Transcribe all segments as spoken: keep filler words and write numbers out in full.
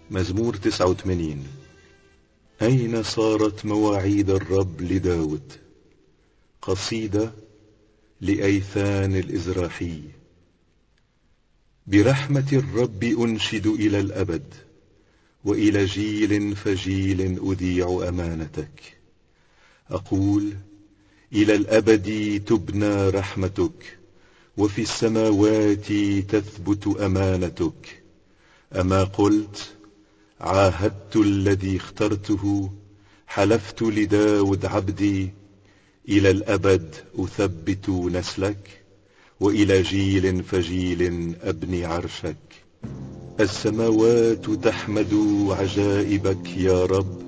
مزمور تسعة وثمانين. أين صارت مواعيد الرب لداود؟ قصيدة لأيثان الإزراحي. برحمة الرب أنشد إلى الأبد، وإلى جيل فجيل أذيع أمانتك. أقول إلى الأبد تبنى رحمتك، وفي السماوات تثبت أمانتك. أما قلت عاهدت الذي اخترته، حلفت لداود عبدي، إلى الأبد أثبت نسلك، وإلى جيل فجيل أبني عرشك. السماوات تحمد عجائبك يا رب،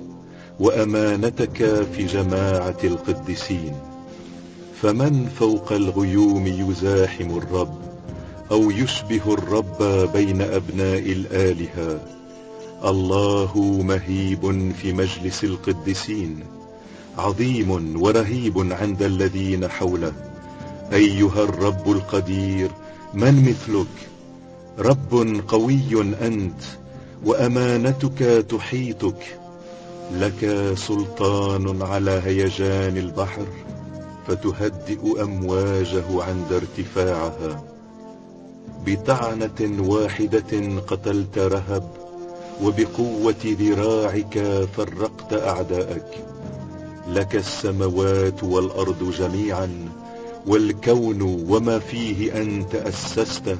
وأمانتك في جماعة القديسين. فمن فوق الغيوم يزاحم الرب، أو يشبه الرب بين أبناء الآلهة؟ الله مهيب في مجلس القديسين، عظيم ورهيب عند الذين حوله. أيها الرب القدير، من مثلك؟ رب قوي أنت، وأمانتك تحيطك. لك سلطان على هيجان البحر، فتهدئ أمواجه عند ارتفاعها. بطعنة واحدة قتلت رهب، وبقوة ذراعك فرقت أعداءك. لك السماوات والأرض جميعا، والكون وما فيه أنت أسسته.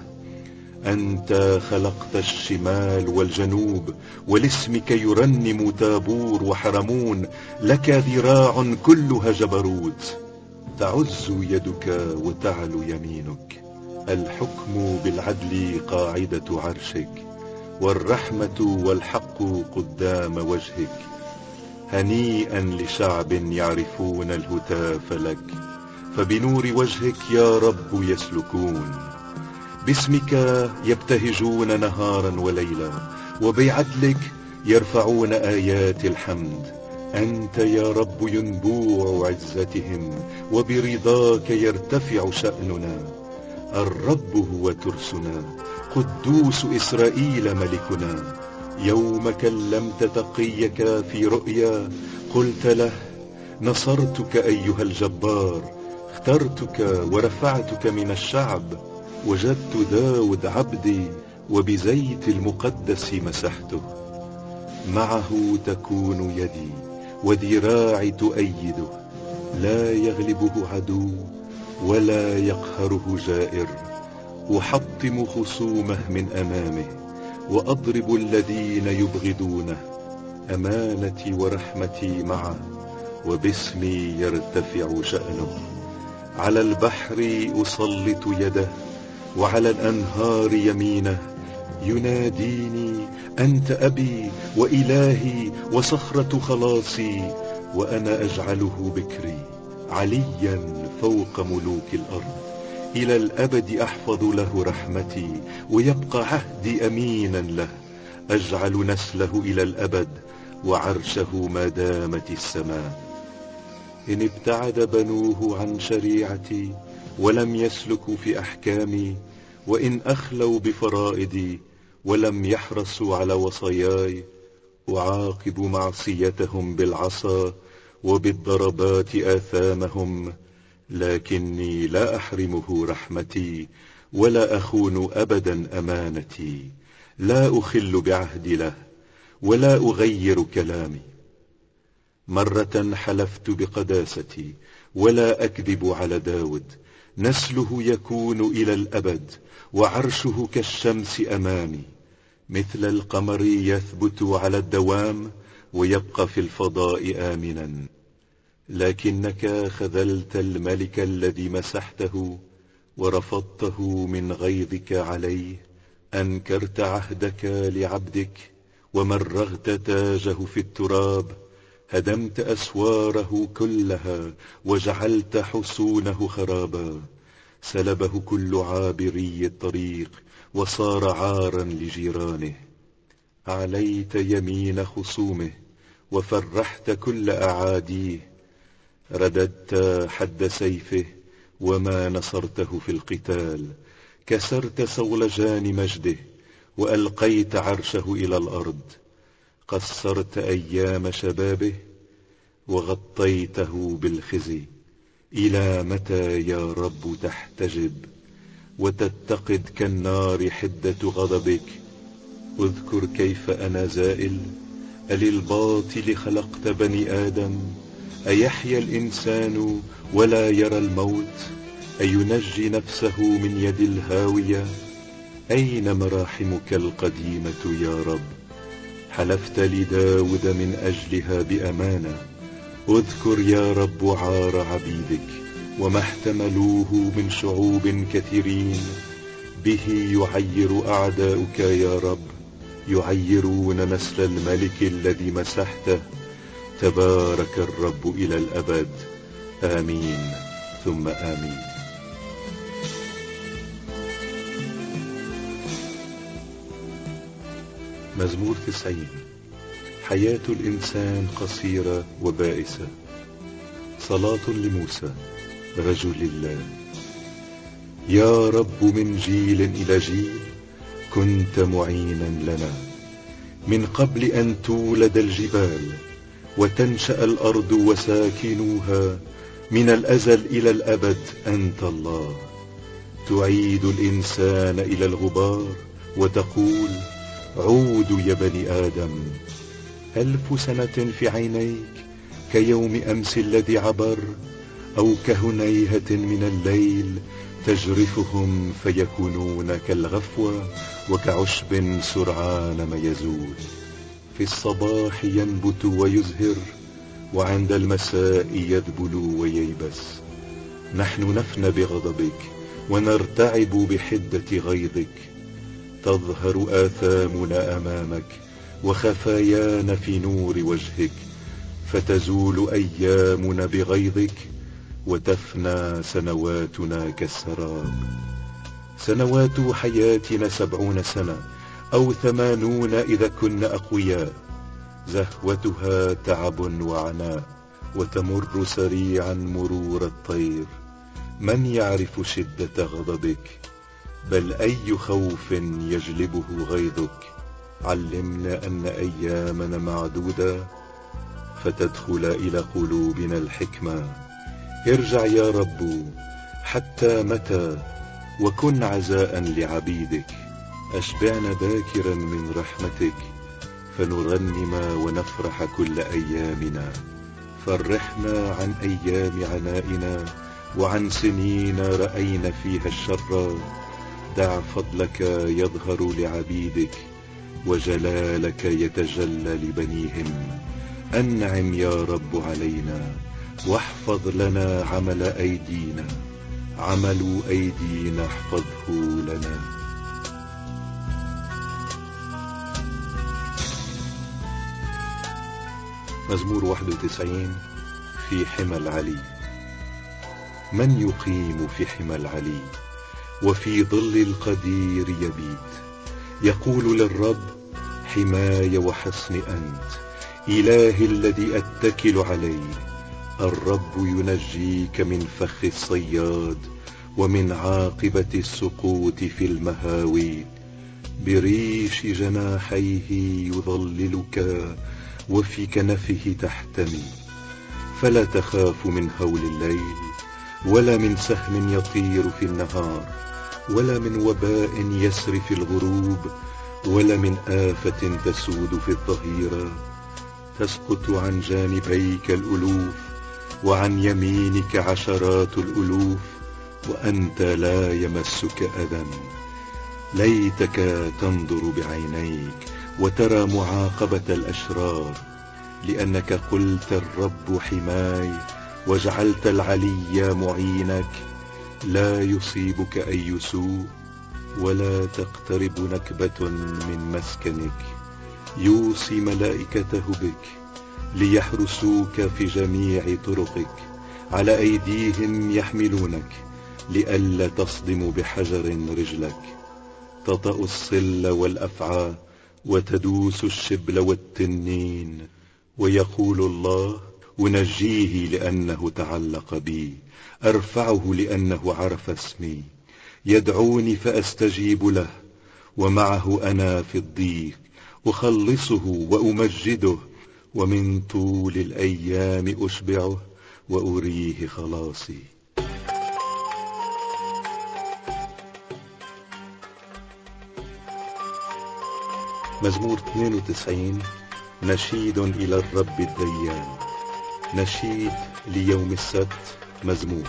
أنت خلقت الشمال والجنوب، ولاسمك يرنم تابور وحرمون. لك ذراع كلها جبروت، تعز يدك وتعلو يمينك. الحكم بالعدل قاعدة عرشك، والرحمة والحق قدام وجهك. هنيئا لشعب يعرفون الهتاف لك، فبنور وجهك يا رب يسلكون. باسمك يبتهجون نهارا وليلا، وبعدلك يرفعون آيات الحمد. أنت يا رب ينبوع عزتهم، وبرضاك يرتفع شأننا. الرب هو ترسنا، قدوس إسرائيل ملكنا. يوم كلمت تقيك في رؤيا، قلت له نصرتك أيها الجبار. اخترتك ورفعتك من الشعب، وجدت داود عبدي، وبزيت المقدس مسحته. معه تكون يدي، وذراعي تؤيده. لا يغلبه عدو، ولا يقهره جائر. أحطم خصومه من أمامه، وأضرب الذين يبغضونه. أمانتي ورحمتي معه، وباسمي يرتفع شأنه. على البحر أسلط يده، وعلى الأنهار يمينه. يناديني أنت أبي وإلهي وصخرة خلاصي، وأنا أجعله بكري عليا فوق ملوك الأرض. إلى الأبد أحفظ له رحمتي، ويبقى عهدي أمينا له. أجعل نسله إلى الأبد، وعرشه ما دامت السماء. إن ابتعد بنوه عن شريعتي، ولم يسلكوا في أحكامي، وإن أخلوا بفرائدي، ولم يحرصوا على وصاياي، أعاقب معصيتهم بالعصا، وبالضربات آثامهم. لكني لا أحرمه رحمتي، ولا أخون أبدا أمانتي. لا أخل بعهدي له، ولا أغير كلامي. مرة حلفت بقداستي، ولا أكذب على داود. نسله يكون إلى الأبد، وعرشه كالشمس أمامي. مثل القمر يثبت على الدوام، ويبقى في الفضاء آمنا. لكنك خذلت الملك الذي مسحته، ورفضته من غيظك عليه. أنكرت عهدك لعبدك، ومرغت تاجه في التراب. هدمت أسواره كلها، وجعلت حصونه خرابا. سلبه كل عابري الطريق، وصار عارا لجيرانه. أعليت يمين خصومه، وفرحت كل أعاديه. رددت حد سيفه، وما نصرته في القتال. كسرت صولجان مجده، وألقيت عرشه إلى الأرض. قصرت أيام شبابه وغطيته بالخزي. إلى متى يا رب تحتجب وتتقد كالنار حدة غضبك؟ اذكر كيف أنا زائل. أللباطل خلقت بني آدم؟ أيحيا الإنسان ولا يرى الموت؟ أينجي نفسه من يد الهاوية؟ أين مراحمك القديمة يا رب؟ حلفت لداود من أجلها بأمانة. اذكر يا رب عار عبيدك وما احتملوه من شعوب كثيرين. به يعير أعداؤك يا رب، يعيرون نسل الملك الذي مسحته. تبارك الرب إلى الأبد. آمين ثم آمين. مزمور تسعين. حياة الإنسان قصيرة وبائسة. صلاة لموسى رجل الله. يا رب من جيل إلى جيل كنت معينا لنا، من قبل أن تولد الجبال وتنشأ الأرض وساكنوها، من الأزل إلى الأبد أنت الله. تعيد الإنسان إلى الغبار وتقول عودوا يا بني آدم. ألف سنة في عينيك كيوم أمس الذي عبر، أو كهنيهة من الليل تجرفهم فيكونون كالغفوة وكعشب سرعان ما يزول. في الصباح ينبت ويزهر، وعند المساء يذبل وييبس. نحن نفنى بغضبك ونرتعب بحدة غيظك. تظهر آثامنا أمامك وخفايانا في نور وجهك، فتزول أيامنا بغيظك وتفنى سنواتنا كالسراب. سنوات حياتنا سبعون سنة أو ثمانون إذا كنا أقوياء. زهوتها تعب وعناء وتمر سريعا مرور الطير. من يعرف شدة غضبك؟ بل أي خوف يجلبه غيظك؟ علمنا أن أيامنا معدودة فتدخل إلى قلوبنا الحكمة. ارجع يا رب، حتى متى؟ وكن عزاء لعبيدك. أشبعنا باكرا من رحمتك فنرنم ونفرح كل أيامنا. فرحنا عن أيام عنائنا وعن سنين رأينا فيها الشر. دع فضلك يظهر لعبيدك وجلالك يتجلى لبنيهم. أنعم يا رب علينا واحفظ لنا عمل أيدينا. عمل أيدينا احفظه لنا. مزمور واحد وتسعين. في حمى العلي. من يقيم في حمى العلي وفي ظل القدير يبيت؟ يقول للرب حماي وحصن أنت، إلهي الذي أتكل عليه. الرب ينجيك من فخ الصياد ومن عاقبة السقوط في المهاوي. بريش جناحيه يظللك وفي كنفه تحتمي. فلا تخاف من هول الليل ولا من سهم يطير في النهار، ولا من وباء يسري في الغروب، ولا من آفة تسود في الظهيرة. تسقط عن جانبيك الألوف وعن يمينك عشرات الألوف، وأنت لا يمسك أذى. ليتك تنظر بعينيك وترى معاقبة الأشرار، لأنك قلت الرب حماي وجعلت العلي معينك. لا يصيبك أي سوء ولا تقترب نكبة من مسكنك. يوصي ملائكته بك ليحرسوك في جميع طرقك، على أيديهم يحملونك لئلا تصدم بحجر رجلك. تطأ الصل والأفعى وتدوس الشبل والتنين. ويقول الله أنجيه لأنه تعلق بي، أرفعه لأنه عرف اسمي. يدعوني فأستجيب له، ومعه أنا في الضيق أخلصه وأمجده، ومن طول الأيام أشبعه وأريه خلاصي. مزمور اثنين وتسعين. نشيد إلى الرب الديان. نشيد ليوم السبت. مزمور.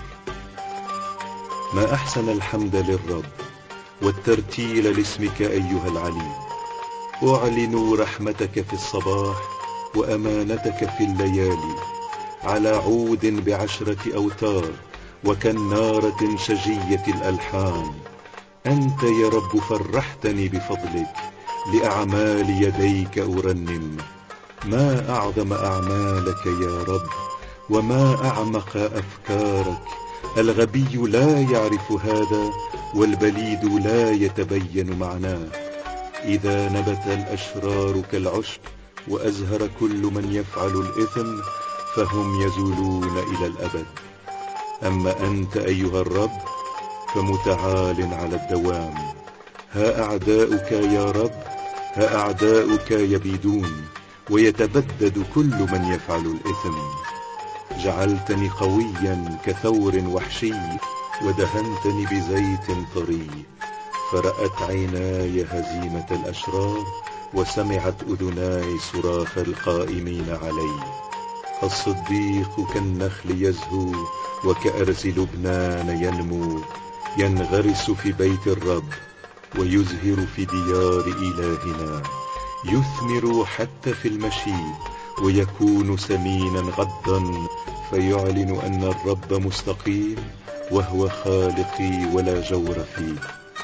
ما أحسن الحمد للرب والترتيل لاسمك أيها العلي. أعلن رحمتك في الصباح وأمانتك في الليالي، على عود بعشرة أوتار وكنارة شجية الألحان. أنت يا رب فرحتني بفضلك، لأعمال يديك أرنم. ما أعظم أعمالك يا رب، وما أعمق أفكارك. الغبي لا يعرف هذا، والبليد لا يتبين معناه. إذا نبت الأشرار كالعشب، وأزهر كل من يفعل الإثم، فهم يزولون إلى الأبد. أما أنت أيها الرب فمتعال على الدوام. ها أعداؤك يا رب، ها أعداؤك يبيدون، ويتبدد كل من يفعل الإثم. جعلتني قويا كثور وحشي، ودهنتني بزيت طري. فرأت عيناي هزيمة الأشرار، وسمعت أذناي صراخ القائمين علي. الصديق كالنخل يزهو، وكأرز لبنان ينمو. ينغرس في بيت الرب، ويزهر في ديار إلهنا. يثمر حتى في المشيب، ويكون سمينا غضا. فيعلن أن الرب مستقيم، وهو خالقي ولا جور فيه.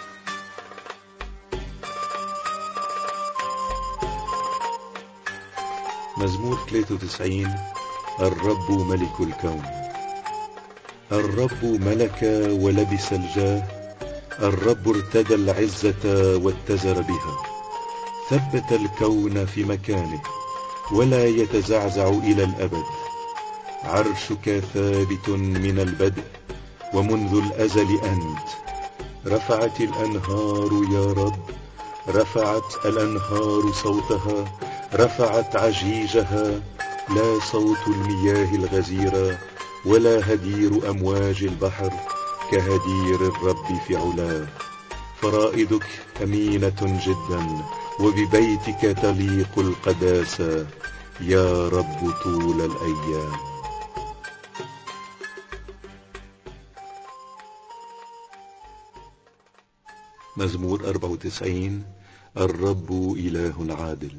مزمور ثلاثة وتسعين. الرب ملك الكون. الرب ملك ولبس الجاه. الرب ارتدى العزة واتزر بها. ثبت الكون في مكانه، ولا يتزعزع إلى الأبد. عرشك ثابت من البدء، ومنذ الأزل أنت. رفعت الأنهار يا رب، رفعت الأنهار صوتها، رفعت عجيجها. لا صوت المياه الغزيرة، ولا هدير أمواج البحر كهدير الرب في علاه. فرائدك أمينة جدا، وببيتك تليق القداسة يا رب طول الأيام. مزمور أربعة وتسعين. الرب إله عادل.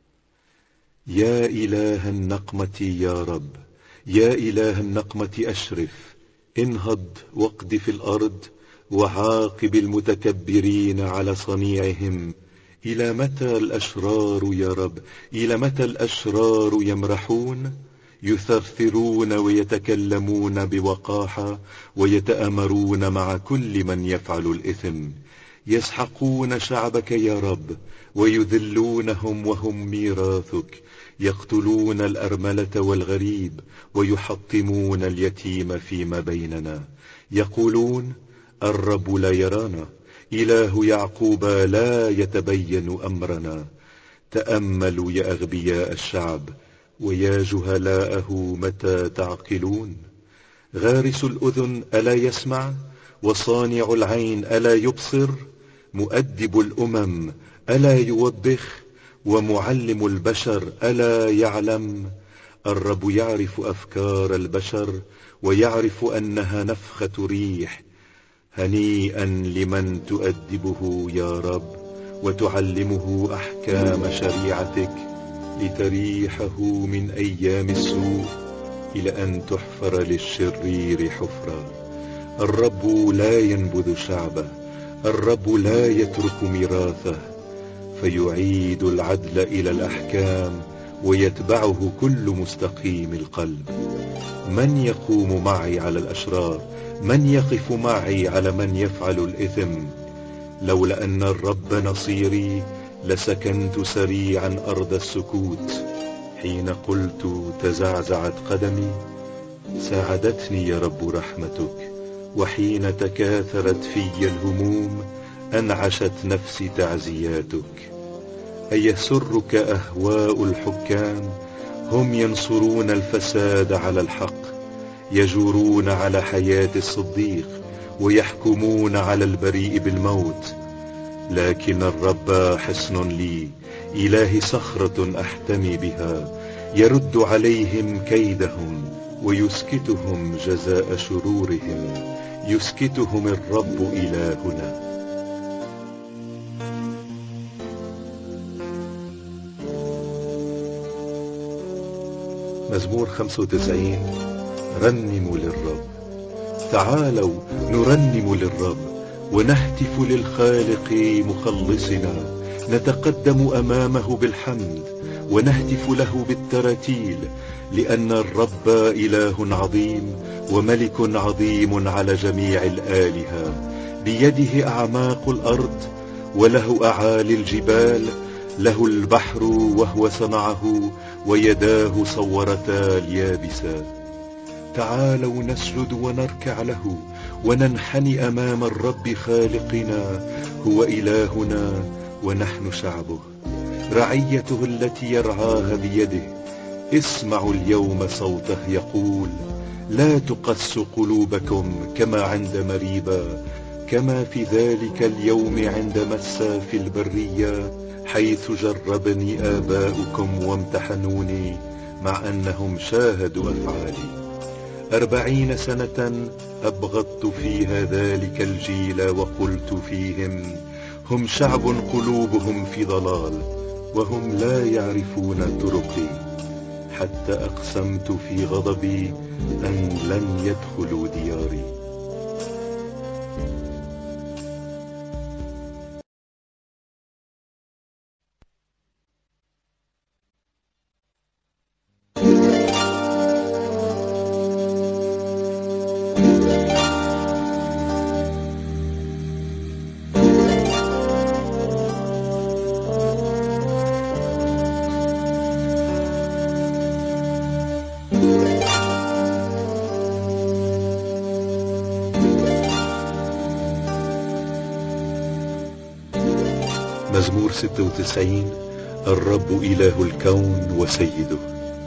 يا إله النقمة يا رب، يا إله النقمة أشرف. انهض واقذف الأرض، وعاقب المتكبرين على صنيعهم. إلى متى الأشرار يا رب، إلى متى الأشرار يمرحون؟ يثرثرون ويتكلمون بوقاحة، ويتآمرون مع كل من يفعل الإثم. يسحقون شعبك يا رب، ويذلونهم وهم ميراثك. يقتلون الأرملة والغريب، ويحطمون اليتيم فيما بيننا. يقولون الرب لا يرانا، إله يعقوب لا يتبين أمرنا. تأملوا يا أغبياء الشعب، ويا جهلاءه متى تعقلون؟ غارس الأذن ألا يسمع، وصانع العين ألا يبصر؟ مؤدب الأمم ألا يوبخ، ومعلم البشر ألا يعلم؟ الرب يعرف أفكار البشر، ويعرف أنها نفخة ريح. هنيئا لمن تؤدبه يا رب، وتعلمه أحكام شريعتك، لتريحه من أيام السوء، إلى أن تحفر للشرير حفرا. الرب لا ينبذ شعبه، الرب لا يترك ميراثه. فيعيد العدل إلى الأحكام، ويتبعه كل مستقيم القلب. من يقوم معي على الأشرار؟ من يقف معي على من يفعل الإثم؟ لولا أن الرب نصيري، لسكنت سريعا أرض السكوت. حين قلت تزعزعت قدمي، ساعدتني يا رب رحمتك. وحين تكاثرت في الهموم، أنعشت نفسي تعزياتك. أيسرك أهواء الحكام؟ هم ينصرون الفساد على الحق، يجورون على حياة الصديق، ويحكمون على البريء بالموت. لكن الرب حصن لي، إلهي صخرة أحتمي بها، يرد عليهم كيدهم ويسكتهم جزاء شرورهم، يسكتهم الرب إلهنا. مزمور خمسة وتسعين. رنموا للرب. تعالوا نرنم للرب ونهتف للخالق مخلصنا، نتقدم أمامه بالحمد ونهتف له بالتراتيل، لأن الرب إله عظيم وملك عظيم على جميع الآلهة. بيده أعماق الأرض وله أعالي الجبال، له البحر وهو صنعه، ويداه صورتا اليابسات. تعالوا نسجد ونركع له وننحني أمام الرب خالقنا، هو إلهنا ونحن شعبه، رعيته التي يرعاها بيده. اسمعوا اليوم صوته يقول: لا تقس قلوبكم كما عند مريبا، كما في ذلك اليوم عند مسا في البرية، حيث جربني آباؤكم وامتحنوني، مع أنهم شاهدوا أفعالي. أربعين سنة أبغضت فيها ذلك الجيل، وقلت فيهم: هم شعب قلوبهم في ضلال، وهم لا يعرفون طرقي. حتى أقسمت في غضبي أن لن يدخلوا دياري. مزمور ستة وتسعين. الرب إله الكون وسيده.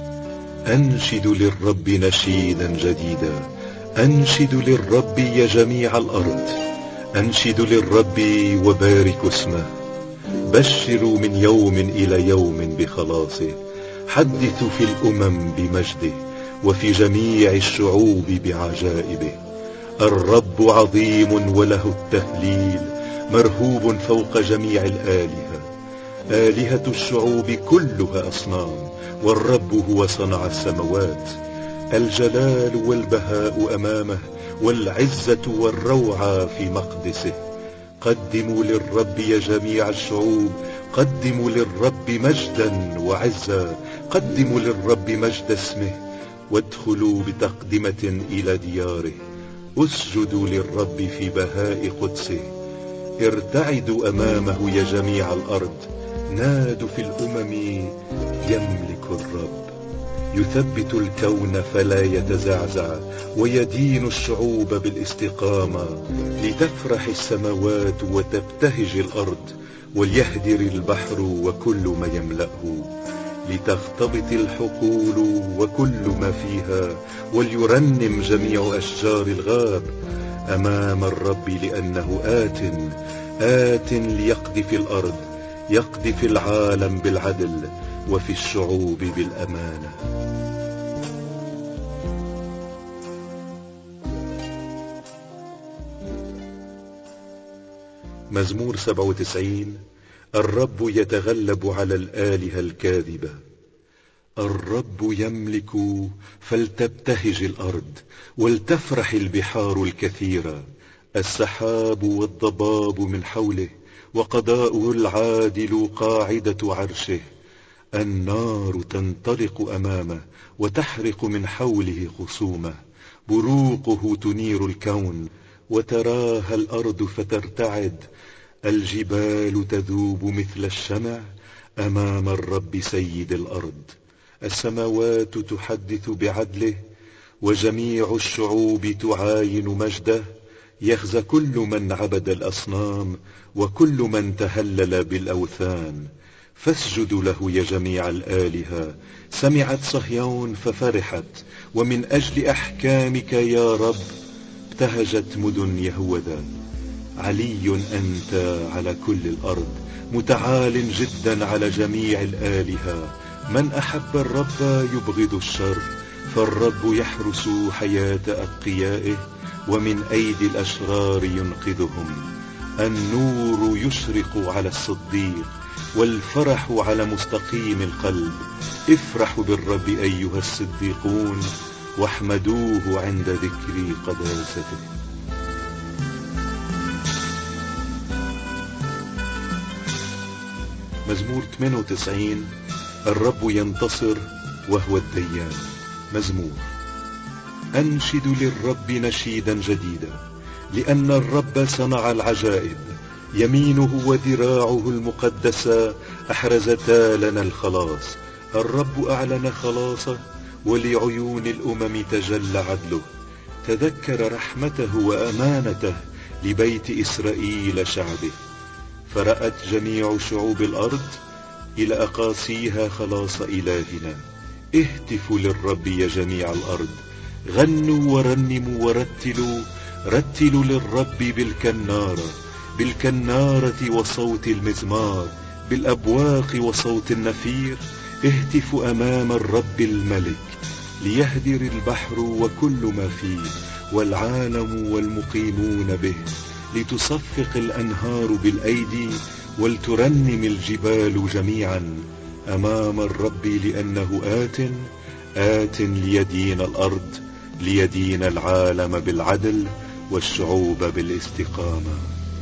أنشد للرب نشيدا جديدا، أنشد للرب يا جميع الأرض، أنشد للرب وباركوا اسمه. بشروا من يوم إلى يوم بخلاصه، حدثوا في الأمم بمجده، وفي جميع الشعوب بعجائبه. الرب عظيم وله التهليل، مرهوب فوق جميع الآلهة. آلهة الشعوب كلها أصنام، والرب هو صنع السموات. الجلال والبهاء أمامه، والعزة والروعة في مقدسه. قدموا للرب يا جميع الشعوب، قدموا للرب مجدا وعزا، قدموا للرب مجد اسمه، وادخلوا بتقدمة إلى دياره. اسجدوا للرب في بهاء قدسه، ارتعدوا أمامه يا جميع الأرض. نادوا في الأمم: يملك الرب. يثبت الكون فلا يتزعزع، ويدين الشعوب بالاستقامة. لتفرح السماوات وتبتهج الأرض، وليهدر البحر وكل ما يملأه. لتغتبط الحقول وكل ما فيها، وليرنم جميع أشجار الغاب أمام الرب، لأنه آت آت ليقضي في الأرض، يقضي في العالم بالعدل، وفي الشعوب بالأمانة. مزمور سبعة وتسعين. الرب يتغلب على الآلهة الكاذبة. الرب يملك، فلتبتهج الأرض، ولتفرح البحار الكثيرة. السحاب والضباب من حوله، وقضاؤه العادل قاعدة عرشه. النار تنطلق أمامه، وتحرق من حوله خصومه. بروقه تنير الكون، وتراها الأرض فترتعد. الجبال تذوب مثل الشمع أمام الرب سيد الأرض. السماوات تحدث بعدله، وجميع الشعوب تعاين مجده. يخزى كل من عبد الأصنام، وكل من تهلل بالأوثان. فاسجدوا له يا جميع الآلهة. سمعت صهيون ففرحت، ومن أجل أحكامك يا رب ابتهجت مدن يهوذا. علي أنت على كل الأرض، متعال جدا على جميع الآلهة. من أحب الرب يبغض الشر، فالرب يحرس حياة أتقيائه، ومن أيدي الأشرار ينقذهم. النور يشرق على الصديق، والفرح على مستقيم القلب. افرحوا بالرب أيها الصديقون، واحمدوه عند ذكر قداسته. مزمور ثمانية وتسعين. الرب ينتصر وهو الديان. مزمور. أنشد للرب نشيدا جديدا، لأن الرب صنع العجائب. يمينه وذراعه المقدسة أحرزتا لنا الخلاص. الرب أعلن خلاصه، ولعيون الأمم تجلى عدله. تذكر رحمته وأمانته لبيت إسرائيل شعبه. فرأت جميع شعوب الأرض إلى أقاصيها خلاص إلهنا. اهتفوا للرب يا جميع الأرض، غنوا ورنموا ورتلوا. رتلوا للرب بالكنارة، بالكنارة وصوت المزمار، بالأبواق وصوت النفير. اهتفوا أمام الرب الملك، ليهدر البحر وكل ما فيه، والعالم والمقيمون به. لتصفق الأنهار بالأيدي، ولترنم الجبال جميعا أمام الرب، لأنه آت آت ليدين الأرض، ليدين العالم بالعدل والشعوب بالاستقامة.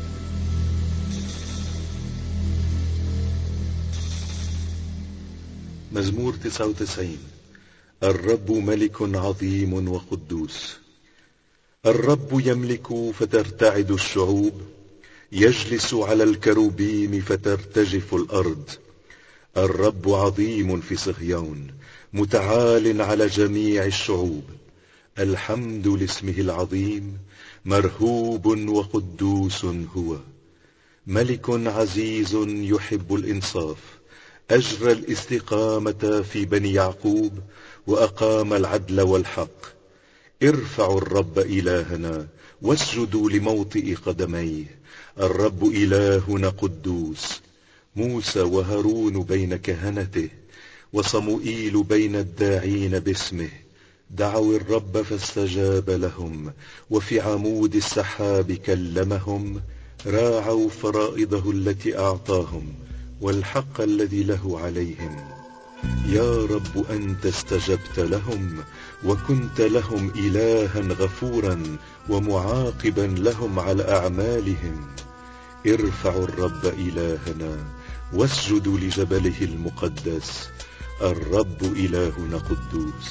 مزمور تسعة وتسعين. الرب ملك عظيم وقدوس. الرب يملك فترتعد الشعوب، يجلس على الكروبيم فترتجف الأرض. الرب عظيم في صهيون، متعال على جميع الشعوب. الحمد لاسمه العظيم، مرهوب وقدوس هو. ملك عزيز يحب الإنصاف، أجرى الاستقامة في بني يعقوب، وأقام العدل والحق. ارفعوا الرب إلهنا، واسجدوا لموطئ قدميه. الرب إلهنا قدوس. موسى وهارون بين كهنته، وصموئيل بين الداعين باسمه. دعوا الرب فاستجاب لهم، وفي عمود السحاب كلمهم. راعوا فرائضه التي أعطاهم، والحق الذي له عليهم. يا رب أنت استجبت لهم، وكنت لهم إلها غفورا، ومعاقبا لهم على أعمالهم. ارفعوا الرب إلهنا، واسجدوا لجبله المقدس. الرب إلهنا قدوس.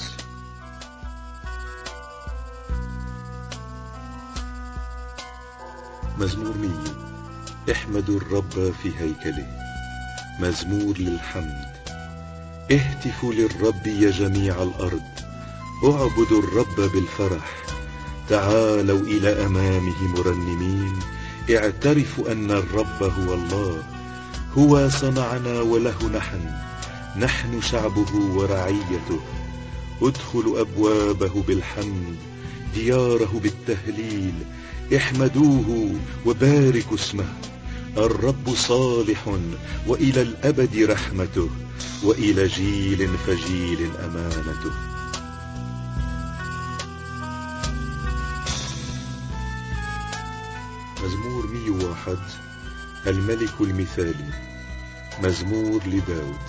مزمور مية. احمدوا الرب في هيكله. مزمور للحمد. اهتفوا للرب يا جميع الأرض، اعبدوا الرب بالفرح. تعالوا إلى أمامه مرنمين، اعترفوا أن الرب هو الله. هو صنعنا وله نحن، نحن شعبه ورعيته. ادخلوا أبوابه بالحمد، دياره بالتهليل. احمدوه وباركوا اسمه. الرب صالح، وإلى الأبد رحمته، وإلى جيل فجيل أمانته. مزمور مية وواحد. الملك المثالي. مزمور لداود.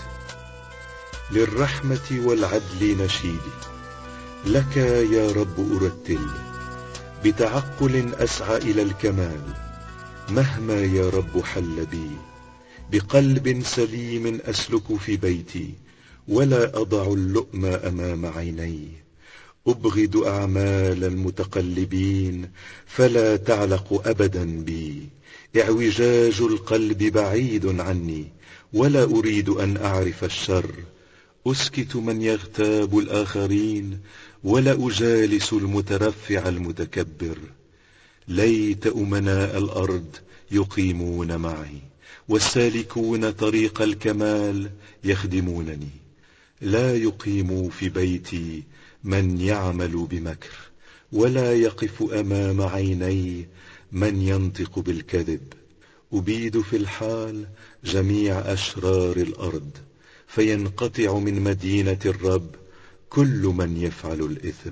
للرحمة والعدل نشيدي، لك يا رب أرتل. بتعقل أسعى إلى الكمال، مهما يا رب حل بي. بقلب سليم أسلك في بيتي، ولا أضع اللؤم أمام عيني. أبغض أعمال المتقلبين، فلا تعلق أبدا بي. اعوجاج القلب بعيد عني، ولا أريد أن أعرف الشر. أسكت من يغتاب الآخرين، ولا أجالس المترفع المتكبر. ليت أمناء الأرض يقيمون معي، والسالكون طريق الكمال يخدمونني. لا يقيم في بيتي من يعمل بمكر، ولا يقف أمام عيني من ينطق بالكذب. أبيد في الحال جميع أشرار الأرض، فينقطع من مدينة الرب كل من يفعل الإثم.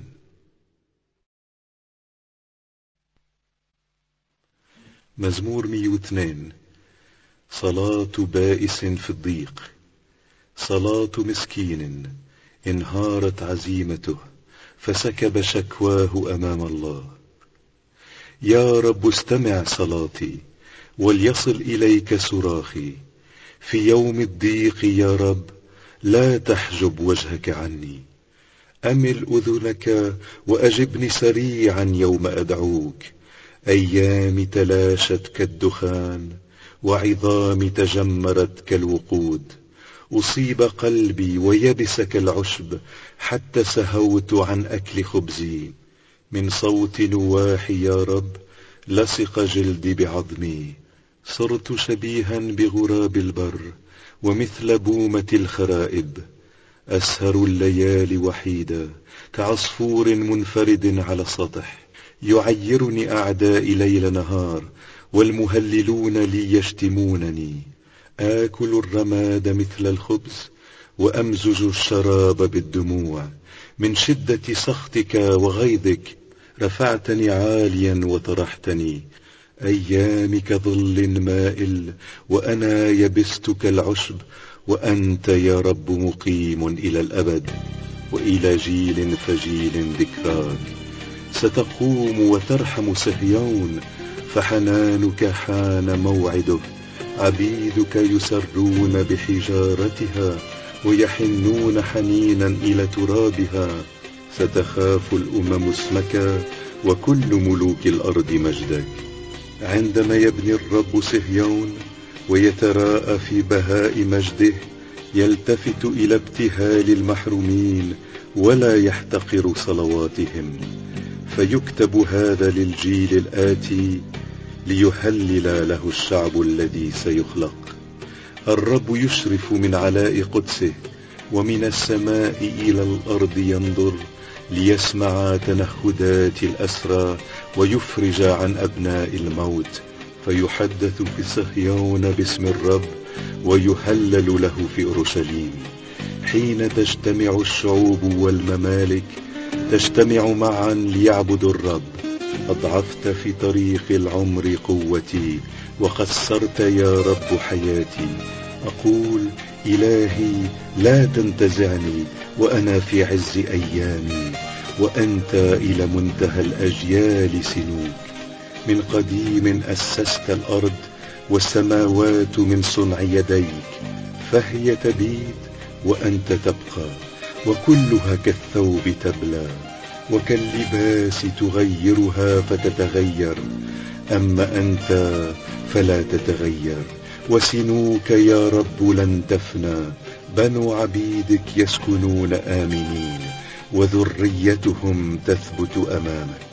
مزمور مية واثنين. صلاة بائس في الضيق. صلاة مسكين انهارت عزيمته، فسكب شكواه أمام الله. يا رب استمع صلاتي، وليصل إليك صراخي. في يوم الضيق يا رب لا تحجب وجهك عني. أمل أذنك وأجبني سريعا يوم أدعوك. أيامي تلاشت كالدخان، وعظامي تجمرت كالوقود. أصيب قلبي ويبس كالعشب، حتى سهوت عن أكل خبزي. من صوت نواحي يا رب لصق جلدي بعظمي. صرت شبيها بغراب البر، ومثل بومة الخرائب. أسهر الليالي وحيدا كعصفور منفرد على سطح. يعيرني أعدائي ليل نهار، والمهللون لي يشتمونني. آكل الرماد مثل الخبز، وأمزج الشراب بالدموع. من شدة سخطك وغيظك رفعتني عاليا وطرحتني. أيامي كظل مائل، وأنا يبست كالعشب. وأنت يا رب مقيم إلى الأبد، وإلى جيل فجيل ذكراك. ستقوم وترحم صهيون، فحنانك حان موعده. عبيدك يسرون بحجارتها، ويحنون حنينا إلى ترابها. ستخاف الأمم اسمك، وكل ملوك الأرض مجدك. عندما يبني الرب صهيون ويتراءى في بهاء مجده، يلتفت إلى ابتهال المحرومين ولا يحتقر صلواتهم. فيكتب هذا للجيل الآتي، ليهلل له الشعب الذي سيخلق. الرب يشرف من علاء قدسه، ومن السماء إلى الأرض ينظر، ليسمع تنهدات الأسرى، ويفرج عن أبناء الموت. فيحدث في صهيون باسم الرب، ويهلل له في أورشليم. حين تجتمع الشعوب والممالك، تجتمع معا ليعبدوا الرب. أضعفت في طريق العمر قوتي، وقصرت يا رب حياتي. أقول إلهي لا تنتزعني، وأنا في عز أيامي. وأنت إلى منتهى الأجيال سنوك. من قديم أسست الأرض، والسماوات من صنع يديك. فهي تبيد وأنت تبقى، وكلها كالثوب تبلى، وكاللباس تغيرها فتتغير. أما أنت فلا تتغير، وسنوك يا رب لن تفنى. بنو عبيدك يسكنون آمنين، وذريتهم تثبت أمامك.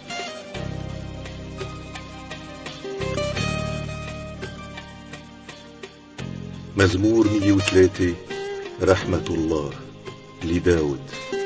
مزمور مية وثلاثة. رحمة الله لداود.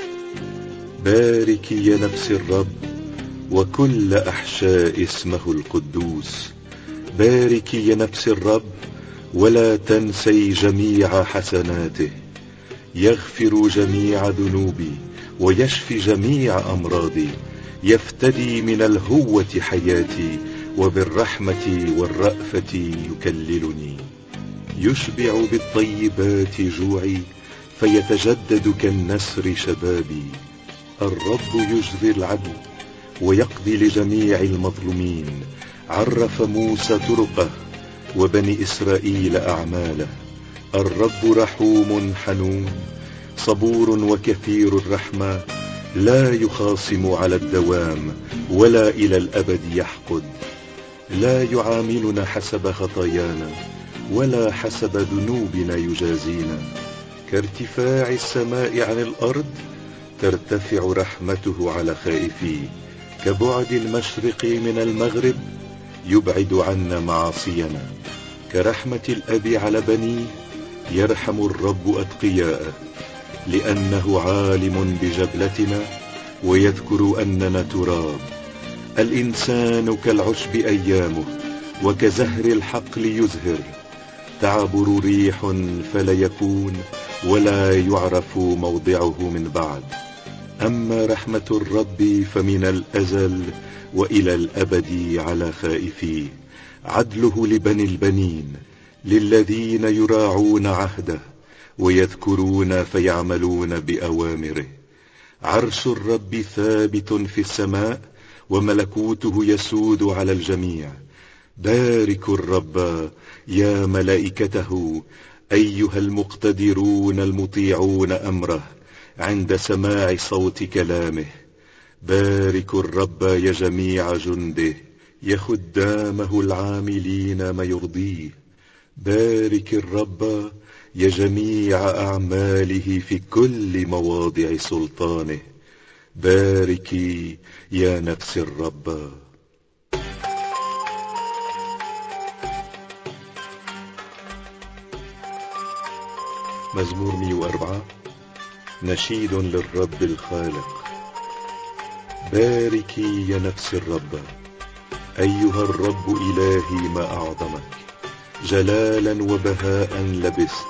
باركي يا نفس الرب، وكل أحشاء اسمه القدوس. باركي يا نفس الرب، ولا تنسي جميع حسناته. يغفر جميع ذنوبي، ويشفي جميع أمراضي. يفتدي من الهوة حياتي، وبالرحمة والرأفة يكللني. يشبع بالطيبات جوعي، فيتجدد كالنسر شبابي. الرب يجري العدل، ويقضي لجميع المظلومين. عرف موسى طرقه، وبني إسرائيل أعماله. الرب رحوم حنون، صبور وكثير الرحمة. لا يخاصم على الدوام، ولا إلى الأبد يحقد. لا يعاملنا حسب خطايانا، ولا حسب ذنوبنا يجازينا. كارتفاع السماء عن الأرض ترتفع رحمته على خائفيه. كبعد المشرق من المغرب يبعد عنا معاصينا. كرحمة الأب على بنيه يرحم الرب أتقياءه، لأنه عالم بجبلتنا ويذكر أننا تراب. الإنسان كالعشب أيامه، وكزهر الحقل يزهر. تعبر ريح فلا يكون، ولا يعرف موضعه من بعد. أما رحمة الرب فمن الأزل وإلى الأبد على خائفيه. عدله لبني البنين، للذين يراعون عهده ويذكرون فيعملون بأوامره. عرش الرب ثابت في السماء، وملكوته يسود على الجميع. باركوا الرب يا ملائكته، أيها المقتدرون المطيعون أمره عند سماع صوت كلامه. باركوا الرب يا جميع جنده، يا خدامه العاملين ما يرضيه. بارك الرب يا جميع أعماله في كل مواضع سلطانه. باركي يا نفس الرب. مزمور مئة وأربعة. نشيد للرب الخالق. باركي يا نفس الرب. أيها الرب إلهي ما أعظمك، جلالا وبهاء لبست.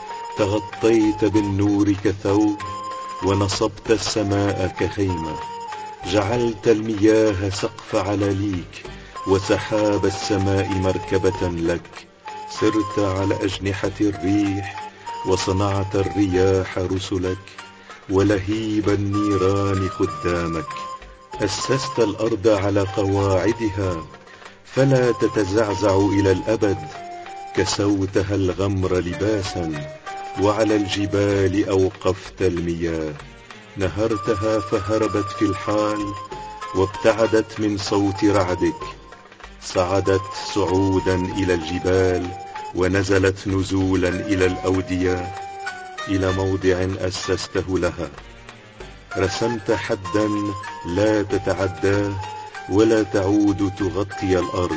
تغطيت بالنور كثوب، ونصبت السماء كخيمة. جعلت المياه سقف علاليك، وسحاب السماء مركبة لك. سرت على أجنحة الريح، وصنعت الرياح رسلك، ولهيب النيران خدامك. أسست الأرض على قواعدها، فلا تتزعزع إلى الأبد. كسوتها الغمر لباسا، وعلى الجبال أوقفت المياه. نهرتها فهربت في الحال، وابتعدت من صوت رعدك. صعدت صعودا إلى الجبال، ونزلت نزولا إلى الأودية. إلى موضع أسسته لها، رسمت حدا لا تتعداه، ولا تعود تغطي الأرض.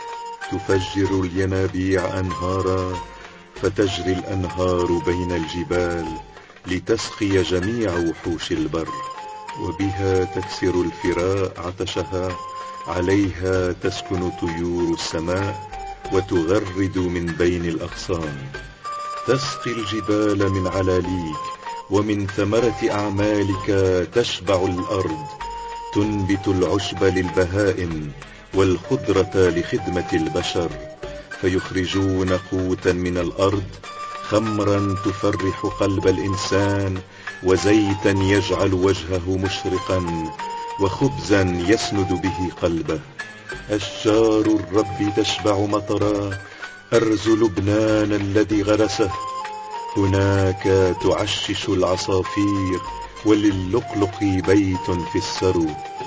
تفجر الينابيع أنهارا، فتجري الأنهار بين الجبال، لتسقي جميع وحوش البر. وبها تكسر الفراء عطشها، عليها تسكن طيور السماء، وتغرد من بين الأغصان. تسقي الجبال من علاليك، ومن ثمرة أعمالك تشبع الأرض. تنبت العشب للبهائم، والخضرة لخدمة البشر. فيخرجون قوتا من الأرض، خمرا تفرح قلب الإنسان، وزيتا يجعل وجهه مشرقا، وخبزا يسند به قلبه. أشجار الرب تشبع مطرا، أرز لبنان الذي غرسه. هناك تعشش العصافير، وللقلق بيت في السرو.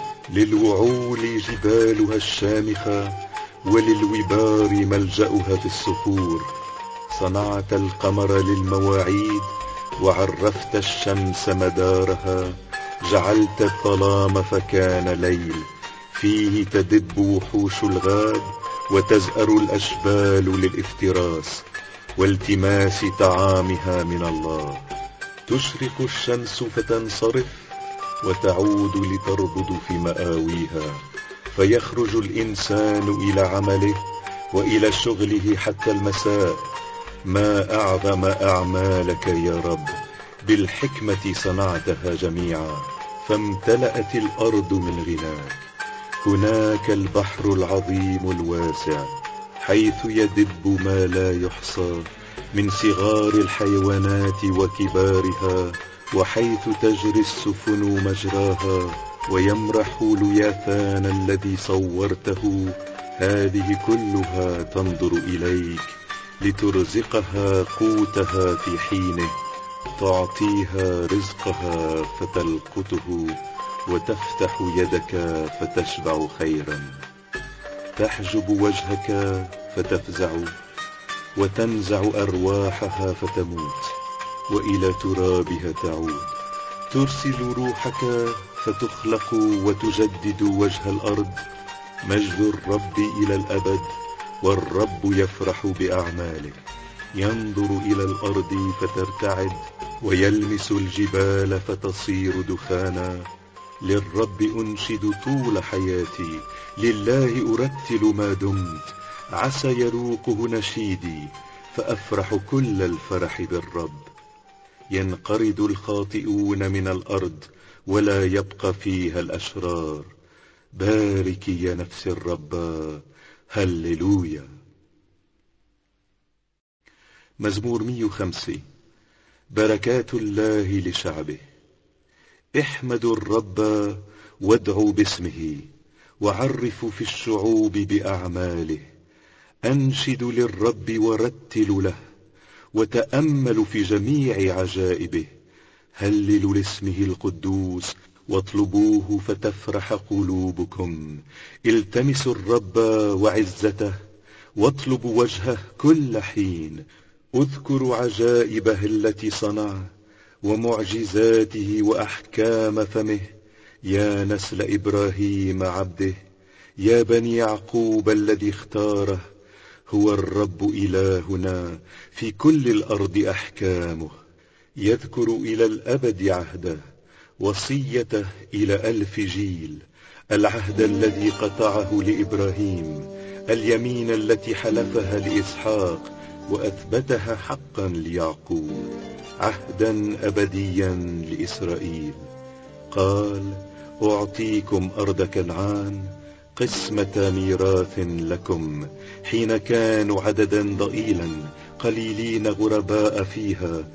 للوعول جبالها الشامخة، وللوبار ملجأها في الصخور. صنعت القمر للمواعيد، وعرفت الشمس مدارها. جعلت الظلام فكان ليل، فيه تدب وحوش الغاب، وتزأر الأشبال للافتراس، والتماس طعامها من الله. تشرق الشمس فتنصرف، وتعود لتربض في مآويها. فيخرج الإنسان إلى عمله، وإلى شغله حتى المساء. ما أعظم أعمالك يا رب، بالحكمة صنعتها جميعا، فامتلأت الأرض من غناك. هناك البحر العظيم الواسع، حيث يدب ما لا يحصى، من صغار الحيوانات وكبارها. وحيث تجري السفن مجراها، ويمرح لياثان الذي صورته. هذه كلها تنظر إليك، لترزقها قوتها في حينه. تعطيها رزقها فتلقته، وتفتح يدك فتشبع خيرا. تحجب وجهك فتفزع، وتنزع أرواحها فتموت، وإلى ترابها تعود. ترسل روحك فتخلق، وتجدد وجه الأرض. مجد الرب إلى الأبد، والرب يفرح بأعماله. ينظر إلى الأرض فترتعد، ويلمس الجبال فتصير دخانا. للرب أنشد طول حياتي، لله أرتل ما دمت. عسى يروقه نشيدي، فأفرح كل الفرح بالرب. ينقرض الخاطئون من الأرض، ولا يبقى فيها الأشرار. باركي يا نفس الرب، هللويا. مزمور مية وخمسة. بركات الله لشعبه. احمدوا الرب وادعوا باسمه، وعرفوا في الشعوب بأعماله. أنشدوا للرب ورتلوا له، وتأملوا في جميع عجائبه. هللوا لاسمه القدوس، واطلبوه فتفرح قلوبكم. التمسوا الرب وعزته، واطلبوا وجهه كل حين. اذكروا عجائبه التي صنع، ومعجزاته وأحكام فمه. يا نسل إبراهيم عبده، يا بني يعقوب الذي اختاره. هو الرب إلهنا، في كل الأرض أحكامه. يذكر إلى الأبد عهده، وصيته إلى ألف جيل. العهد الذي قطعه لإبراهيم، اليمين التي حلفها لإسحاق، وأثبتها حقا ليعقوب، عهدا أبديا لإسرائيل. قال: أعطيكم أرض كنعان قسمة ميراث لكم، حين كانوا عددا ضئيلا قليلين غرباء فيها،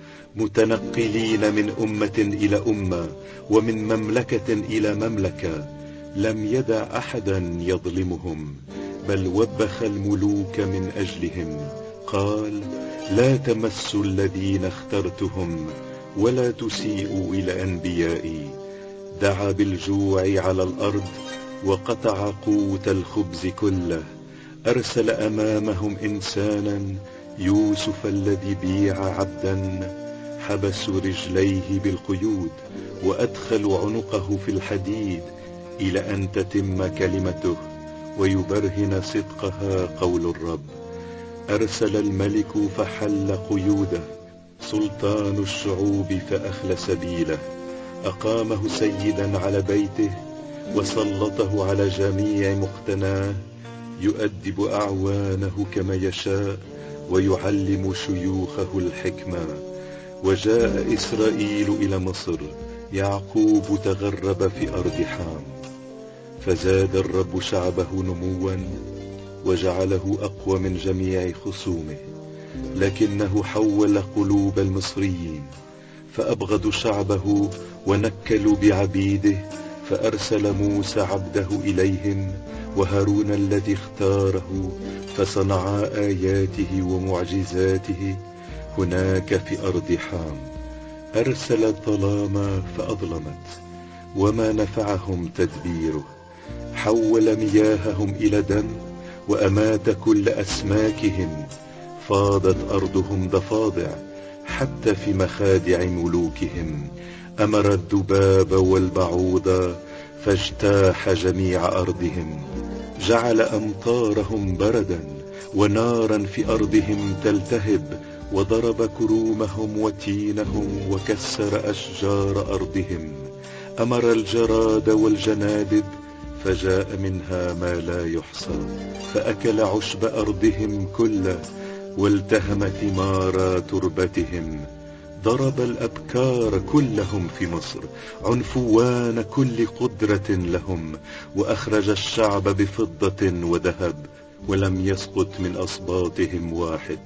متنقلين من أمة إلى أمة، ومن مملكة إلى مملكة. لم يدع أحدا يظلمهم، بل وبخ الملوك من أجلهم. قال: لا تمسوا الذين اخترتهم، ولا تسيئوا إلى أنبيائي. دعا بالجوع على الأرض، وقطع قوت الخبز كله. أرسل أمامهم إنسانا، يوسف الذي بيع عبدا. حبسوا رجليه بالقيود، وأدخلوا عنقه في الحديد، إلى أن تتم كلمته، ويبرهن صدقها قول الرب. أرسل الملك فحل قيوده، سلطان الشعوب فأخلى سبيله. أقامه سيدا على بيته، وسلطه على جميع مقتناه. يؤدب أعوانه كما يشاء، ويعلم شيوخه الحكمة. وجاء إسرائيل إلى مصر، يعقوب تغرب في أرض حام. فزاد الرب شعبه نموا، وجعله أقوى من جميع خصومه. لكنه حول قلوب المصريين، فأبغضوا شعبه ونكلوا بعبيده. فأرسل موسى عبده إليهم، وهارون الذي اختاره، فصنعا آياته ومعجزاته هناك في أرض حام. أرسل الظلام فأظلمت، وما نفعهم تدبيره. حول مياههم إلى دم، وأمات كل أسماكهم. فاضت أرضهم ضفادع، حتى في مخادع ملوكهم. أمر الذباب والبعوض، فاجتاح جميع أرضهم. جعل أمطارهم بردا، ونارا في أرضهم تلتهب. وضرب كرومهم وتينهم، وكسر أشجار أرضهم. أمر الجراد والجنادب، فجاء منها ما لا يحصى. فأكل عشب أرضهم كله، والتهم ثمار تربتهم. ضرب الأبكار كلهم في مصر، عنفوان كل قدرة لهم. وأخرج الشعب بفضة وذهب، ولم يسقط من أصباطهم واحد.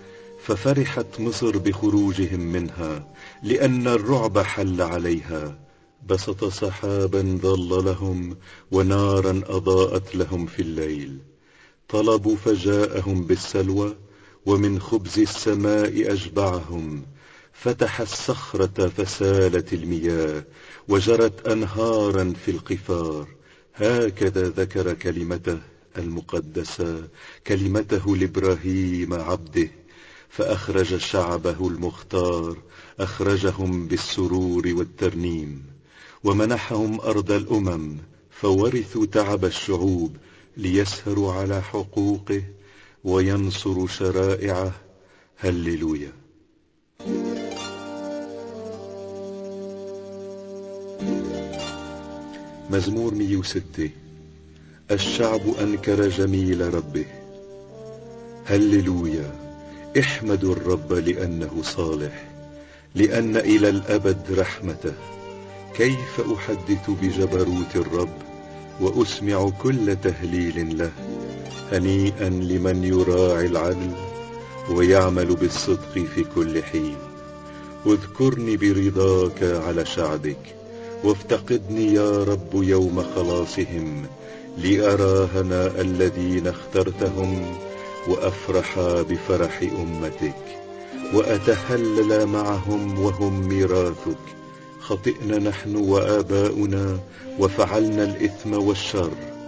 ففرحت مصر بخروجهم منها، لأن الرعب حل عليها. بسط سحابا ظللهم، ونارا أضاءت لهم في الليل. طلبوا فجاءهم بالسلوى، ومن خبز السماء أشبعهم. فتح الصخرة فسالت المياه، وجرت أنهارا في القفار. هكذا ذكر كلمته المقدسة، كلمته لإبراهيم عبده. فأخرج شعبه المختار، أخرجهم بالسرور والترنيم. ومنحهم أرض الأمم، فورثوا تعب الشعوب، ليسهروا على حقوقه. وينصر شرائعه. هللويا. مزمور مئة وستة. الشعب أنكر جميل ربه. هللويا. احمدوا الرب لأنه صالح، لأن إلى الأبد رحمته. كيف أحدث بجبروت الرب وأسمع كل تهليل له. هنيئا لمن يراعي العدل ويعمل بالصدق في كل حين. اذكرني برضاك على شعبك، وافتقدني يا رب يوم خلاصهم، لأرى هناء الذين اخترتهم وأفرح بفرح أمتك، وأتهلل معهم وهم ميراثك. خطئنا نحن وآباؤنا وفعلنا الإثم والشر.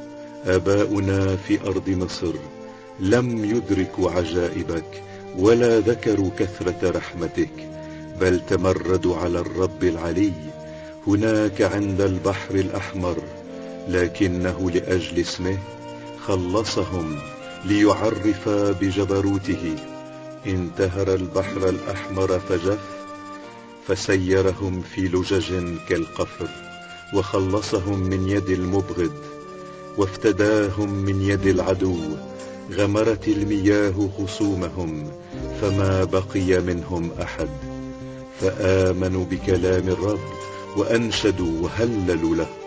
آباؤنا في أرض مصر لم يدركوا عجائبك، ولا ذكروا كثرة رحمتك، بل تمردوا على الرب العلي هناك عند البحر الأحمر. لكنه لأجل اسمه خلصهم ليعرف بجبروته. انتهر البحر الأحمر فجف، فسيرهم في لجج كالقفر، وخلصهم من يد المبغض، وافتداهم من يد العدو. غمرت المياه خصومهم، فما بقي منهم أحد. فآمنوا بكلام الرب وأنشدوا وهللوا له.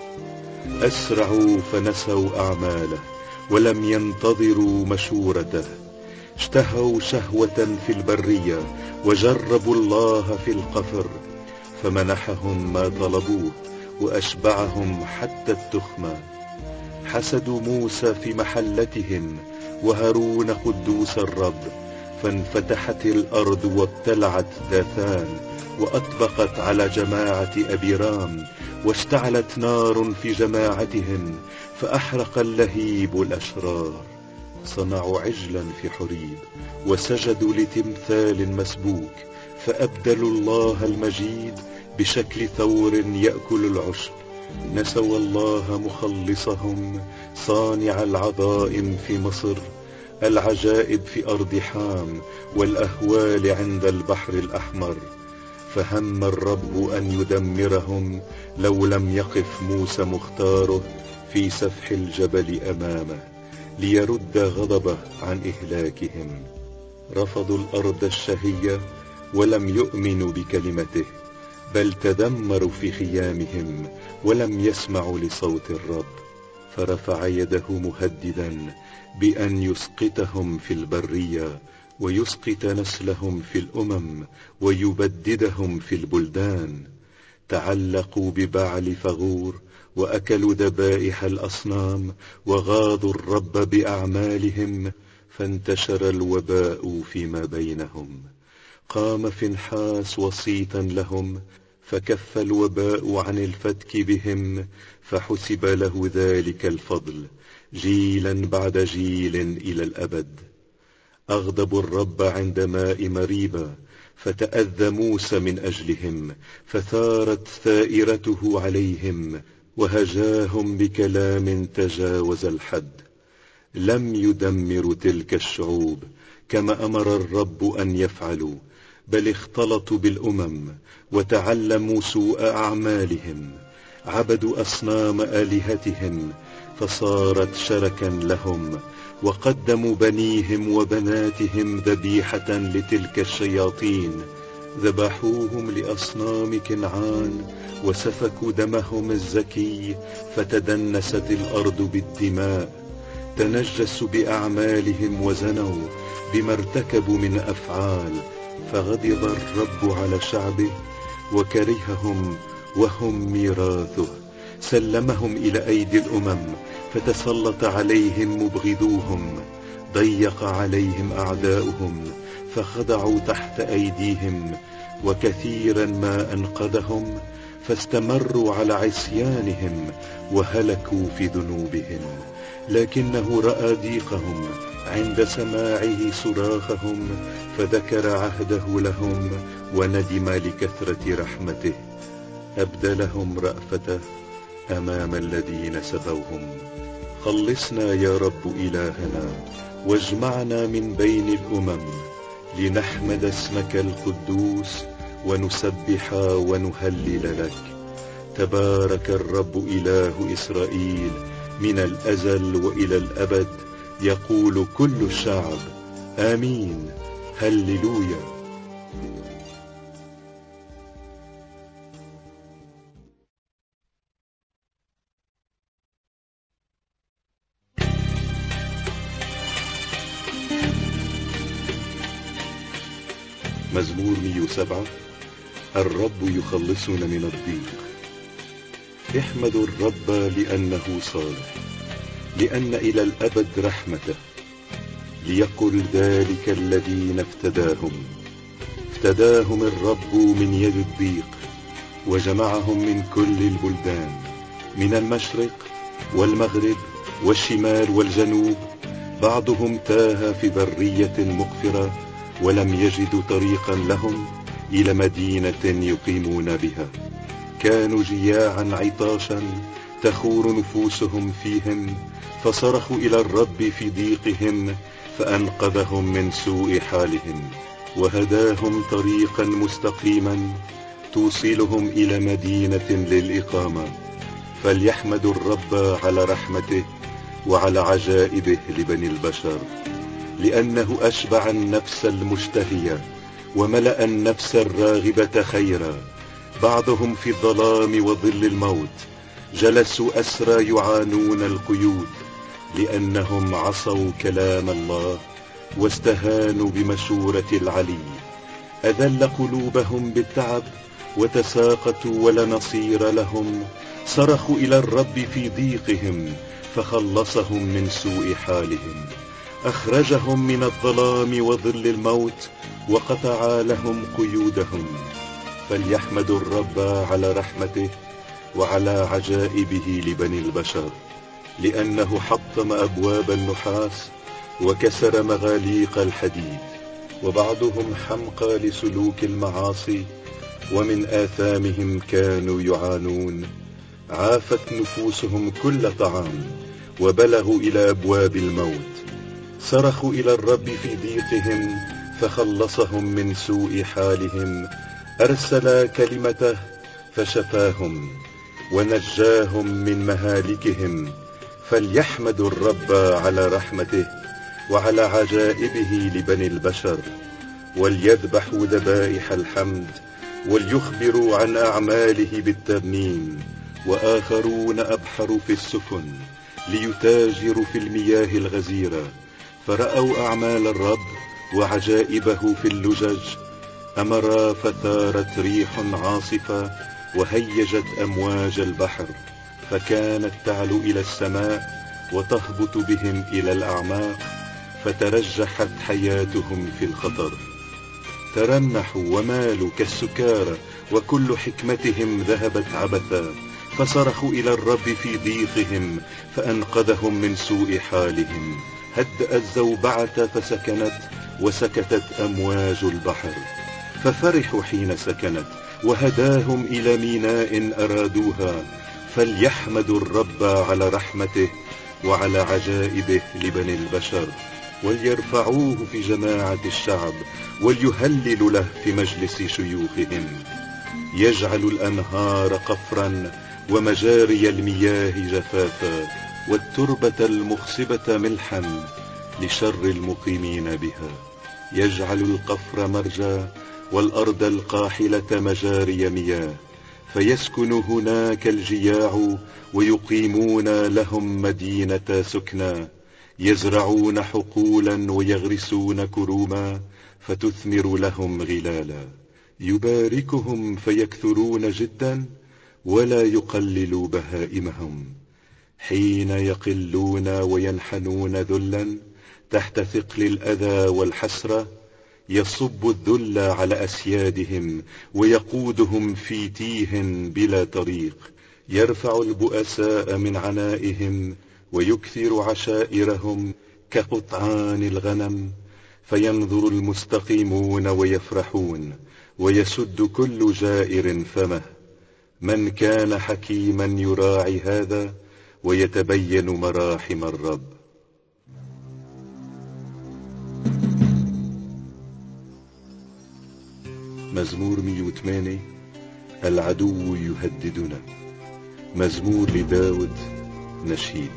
أسرعوا فنسوا أعماله، ولم ينتظروا مشورته. اشتهوا شهوة في البرية، وجربوا الله في القفر. فمنحهم ما طلبوه، وأشبعهم حتى التخمة. حسدوا موسى في محلتهم، وهارون قدوس الرب. فانفتحت الأرض وابتلعت داثان، وأطبقت على جماعة أبيرام. واشتعلت نار في جماعتهم، فأحرق اللهيب الأشرار. صنعوا عجلا في حريب، وسجدوا لتمثال مسبوك. فأبدلوا الله المجيد بشكل ثور يأكل العشب. نسوا الله مخلصهم، صانع العظائم في مصر. العجائب في أرض حام، والأهوال عند البحر الأحمر. فهم الرب أن يدمرهم، لو لم يقف موسى مختاره في سفح الجبل أمامه، ليرد غضبه عن إهلاكهم. رفضوا الأرض الشهية، ولم يؤمنوا بكلمته، بل تدمروا في خيامهم، ولم يسمعوا لصوت الرب. فرفع يده مهددا بأن يسقطهم في البرية، ويسقط نسلهم في الأمم، ويبددهم في البلدان. تعلقوا ببعل فغور، وأكلوا ذبائح الأصنام، وغاضوا الرب بأعمالهم. فانتشر الوباء فيما بينهم. قام فنحاس وسيطا لهم، فكف الوباء عن الفتك بهم. فحسب له ذلك الفضل جيلا بعد جيل إلى الأبد. أغضب الرب عند ماء مريبة، فتأذى موسى من أجلهم. فثارت ثائرته عليهم، وهجاهم بكلام تجاوز الحد. لم يدمروا تلك الشعوب كما أمر الرب أن يفعلوا، بل اختلطوا بالأمم وتعلموا سوء أعمالهم. عبدوا أصنام آلهتهم، فصارت شركا لهم. وقدموا بنيهم وبناتهم ذبيحة لتلك الشياطين. ذبحوهم لأصنام كنعان، وسفكوا دمهم الزكي. فتدنست الأرض بالدماء. تنجسوا بأعمالهم وزنوا بما ارتكبوا من أفعال. فغضب الرب على شعبه، وكرههم وهم ميراثه. سلمهم إلى أيدي الأمم، فتسلط عليهم مبغضوهم. ضيق عليهم أعداؤهم، فخضعوا تحت أيديهم. وكثيرا ما أنقذهم، فاستمروا على عصيانهم، وهلكوا في ذنوبهم. لكنه رأى ضيقهم عند سماعه صراخهم، فذكر عهده لهم، وندم لكثرة رحمته. أبدلهم رأفته أمام الذين سبوهم، خلصنا يا رب إلهنا، واجمعنا من بين الأمم، لنحمد اسمك القدوس ونسبح ونهلل لك. تبارك الرب إله إسرائيل من الأزل وإلى الأبد. يقول كل الشعب آمين هللويا. مزمور مئة وسبعة. الرب يخلصنا من الضيق. احمدوا الرب لأنه صالح، لأن إلى الأبد رحمته. ليقل ذلك الذين افتداهم، افتداهم الرب من يد الضيق، وجمعهم من كل البلدان، من المشرق والمغرب والشمال والجنوب. بعضهم تاه في برية مقفرة، ولم يجدوا طريقا لهم إلى مدينة يقيمون بها. كانوا جياعا عطاشا، تخور نفوسهم فيهم، فصرخوا إلى الرب في ضيقهم، فأنقذهم من سوء حالهم، وهداهم طريقا مستقيما توصلهم إلى مدينة للإقامة. فليحمدوا الرب على رحمته وعلى عجائبه لبني البشر، لأنه أشبع النفس المشتهية وملأ النفس الراغبة خيرا. بعضهم في الظلام وظل الموت، جلسوا أسرى يعانون القيود، لأنهم عصوا كلام الله واستهانوا بمشورة العلي. أذل قلوبهم بالتعب وتساقطوا ولا نصير لهم. صرخوا إلى الرب في ضيقهم، فخلصهم من سوء حالهم. أخرجهم من الظلام وظل الموت، وقطع لهم قيودهم. فليحمدوا الرب على رحمته وعلى عجائبه لبني البشر، لأنه حطم أبواب النحاس وكسر مغاليق الحديد. وبعضهم حمقى لسلوك المعاصي، ومن آثامهم كانوا يعانون. عافت نفوسهم كل طعام، وبلغوا إلى أبواب الموت. صرخوا إلى الرب في ضيقهم، فخلصهم من سوء حالهم. أرسل كلمته فشفاهم، ونجاهم من مهالكهم. فليحمدوا الرب على رحمته وعلى عجائبه لبني البشر، وليذبحوا ذبائح الحمد، وليخبروا عن أعماله بالترنيم. وآخرون أبحروا في السفن، ليتاجروا في المياه الغزيرة. فرأوا أعمال الرب وعجائبه في اللجج. أمر فثارت ريح عاصفة، وهيجت أمواج البحر، فكانت تعلو إلى السماء وتهبط بهم إلى الأعماق. فترجحت حياتهم في الخطر. ترنحوا ومالوا كالسكارى، وكل حكمتهم ذهبت عبثا. فصرخوا إلى الرب في ضيقهم، فأنقذهم من سوء حالهم. هدأ الزوبعة فسكنت، وسكتت أمواج البحر. ففرحوا حين سكنت، وهداهم إلى ميناء أرادوها. فليحمدوا الرب على رحمته وعلى عجائبه لبني البشر، وليرفعوه في جماعة الشعب، وليهللوا له في مجلس شيوخهم. يجعل الأنهار قفرا، ومجاري المياه جفافا، والتربة المخصبة ملحا لشر المقيمين بها. يجعل القفر مرجا، والأرض القاحلة مجاري مياه. فيسكن هناك الجياع، ويقيمون لهم مدينة سكنى. يزرعون حقولا ويغرسون كروما، فتثمر لهم غلالا. يباركهم فيكثرون جدا، ولا يقلل بهائمهم. حين يقلون وينحنون ذلا تحت ثقل الأذى والحسرة، يصب الذل على أسيادهم، ويقودهم في تيه بلا طريق. يرفع البؤساء من عنائهم، ويكثر عشائرهم كقطعان الغنم. فينظر المستقيمون ويفرحون، ويسد كل جائر فمه. من كان حكيما يراعي هذا، ويتبين مراحم الرب. مزمور مية وثمانية. العدو يهددنا. مزمور لداود نشيد.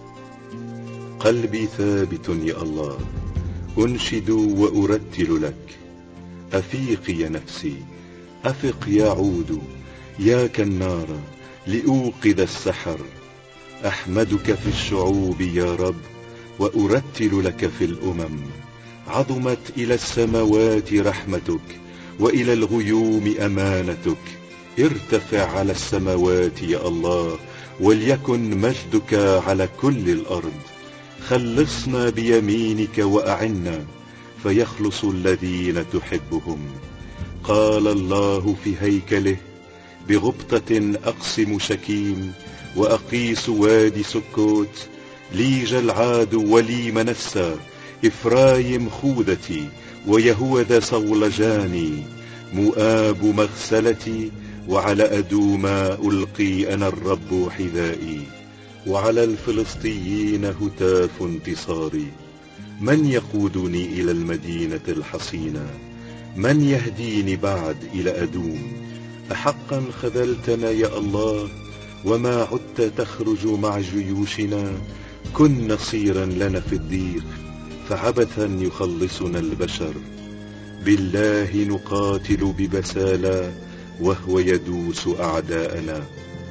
قلبي ثابت يا الله، أنشد وأرتل لك. أفيق يا نفسي، أفق يا عود، يا كالنار لأوقد السحر. أحمدك في الشعوب يا رب، وأرتل لك في الأمم. عظمت إلى السماوات رحمتك، وإلى الغيوم أمانتك. ارتفع على السماوات يا الله، وليكن مجدك على كل الأرض. خلصنا بيمينك وأعنا، فيخلص الذين تحبهم. قال الله في هيكله، بغبطة أقسم شكيم، وأقيس وادي سكوت. لي جلعاد ولي منسى، إفرايم خودتي، ويهوذا صولجاني. مؤاب مغسلتي، وعلى أدوما ألقي أنا الرب حذائي. وعلى الفلسطيين هتاف انتصاري. من يقودني إلى المدينة الحصينة؟ من يهديني بعد إلى أدوم؟ أحقا خذلتنا يا الله، وما عدت تخرج مع جيوشنا. كن نصيرا لنا في الضيق، فعبثا يخلصنا البشر. بالله نقاتل ببسالة، وهو يدوس أعداءنا.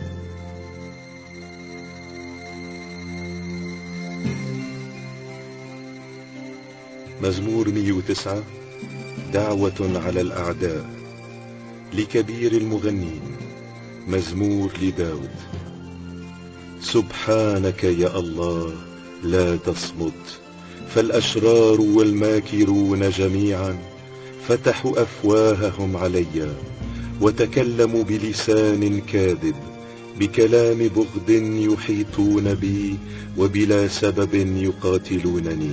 مزمور مية وتسعة. دعوة على الأعداء. لكبير المغنين. مزمور لداود. سبحانك يا الله لا تصمت، فالأشرار والماكرون جميعا فتحوا أفواههم علي، وتكلموا بلسان كاذب. بكلام بغض يحيطون بي، وبلا سبب يقاتلونني.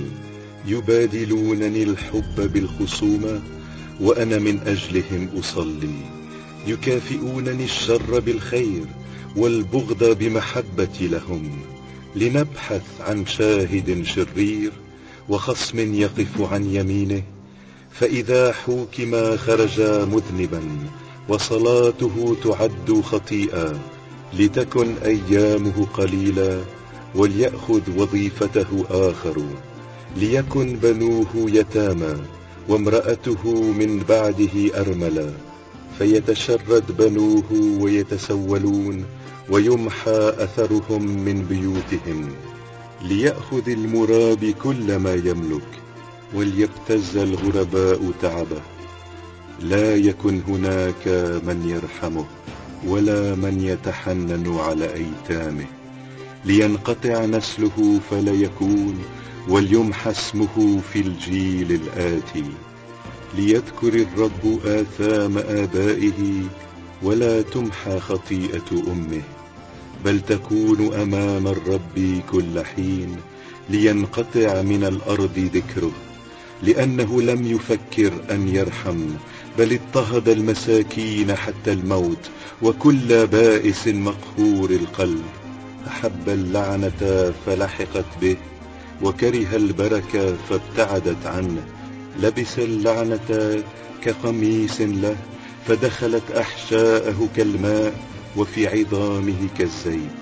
يبادلونني الحب بالخصومة، وأنا من أجلهم أصلي. يكافئونني الشر بالخير، والبغض بمحبة لهم. لنبحث عن شاهد شرير، وخصم يقف عن يمينه. فإذا حوكما خرج مذنبا، وصلاته تعد خطيئة. لتكن أيامه قليلة، وليأخذ وظيفته آخر. ليكن بنوه يتامى، وامرأته من بعده أرملة. فيتشرد بنوه ويتسولون، ويمحى أثرهم من بيوتهم. ليأخذ المراب كل ما يملك، وليبتز الغرباء تعبه. لا يكن هناك من يرحمه، ولا من يتحنن على أيتامه. لينقطع نسله فلا يكون، وليمحى اسمه في الجيل الآتي. ليذكر الرب آثام آبائه، ولا تمحى خطيئة أمه. بل تكون أمام الرب كل حين، لينقطع من الأرض ذكره. لأنه لم يفكر أن يرحم، بل اضطهد المساكين حتى الموت، وكل بائس مقهور القلب. أحب اللعنة فلحقت به، وكره البركة فابتعدت عنه. لبس اللعنة كقميص له، فدخلت أحشاءه كالماء، وفي عظامه كالزيت.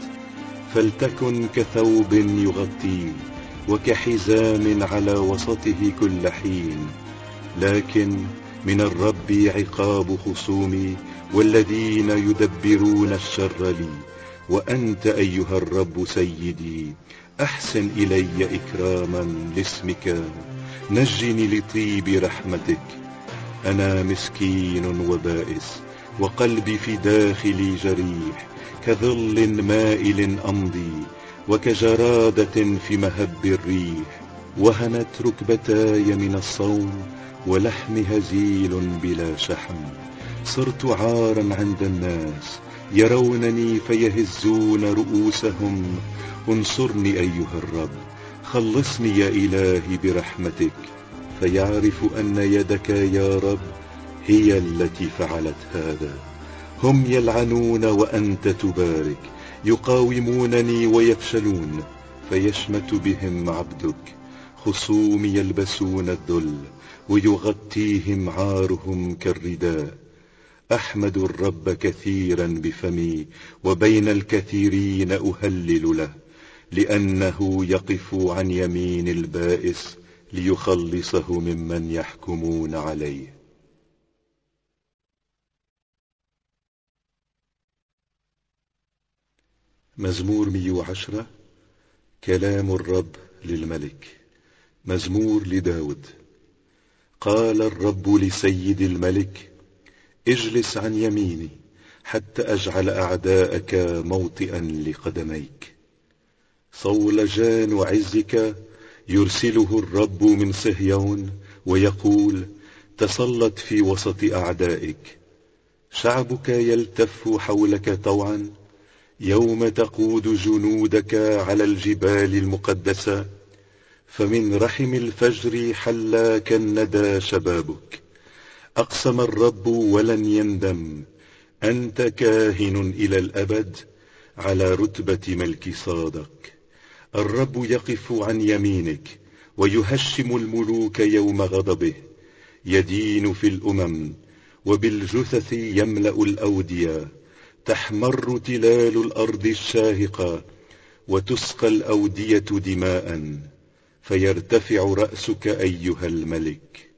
فلتكن كثوب يغطيه، وكحزام على وسطه كل حين. لكن من الرب عقاب خصومي، والذين يدبرون الشر لي. وأنت أيها الرب سيدي، أحسن إلي إكراما لاسمك. نجني لطيب رحمتك. أنا مسكين وبائس، وقلبي في داخلي جريح. كظل مائل أمضي، وكجرادة في مهب الريح. وهنت ركبتاي من الصوم، ولحم هزيل بلا شحم. صرت عارا عند الناس، يرونني فيهزون رؤوسهم. انصرني أيها الرب، خلصني يا إلهي برحمتك. فيعرف أن يدك يا رب هي التي فعلت هذا. هم يلعنون وأنت تبارك، يقاومونني ويفشلون، فيشمت بهم عبدك. خصوم يلبسون الذل، ويغطيهم عارهم كالرداء. أحمد الرب كثيرا بفمي، وبين الكثيرين أهلل له، لأنه يقف عن يمين البائس ليخلصه ممن يحكمون عليه. مزمور مئة وعشرة. كلام الرب للملك. مزمور لداود. قال الرب لسيد الملك: اجلس عن يميني حتى أجعل أعداءك موطئا لقدميك. صولجان عزك يرسله الرب من صهيون، ويقول: تسلط في وسط أعدائك. شعبك يلتف حولك طوعا يوم تقود جنودك على الجبال المقدسة. فمن رحم الفجر حل كالندى شبابك. أقسم الرب ولن يندم: أنت كاهن إلى الأبد على رتبة ملك صادق. الرب يقف عن يمينك ويهشم الملوك يوم غضبه. يدين في الأمم وبالجثث يملأ الأودية. تحمر تلال الأرض الشاهقة وتسقى الأودية دماء، فيرتفع رأسك أيها الملك.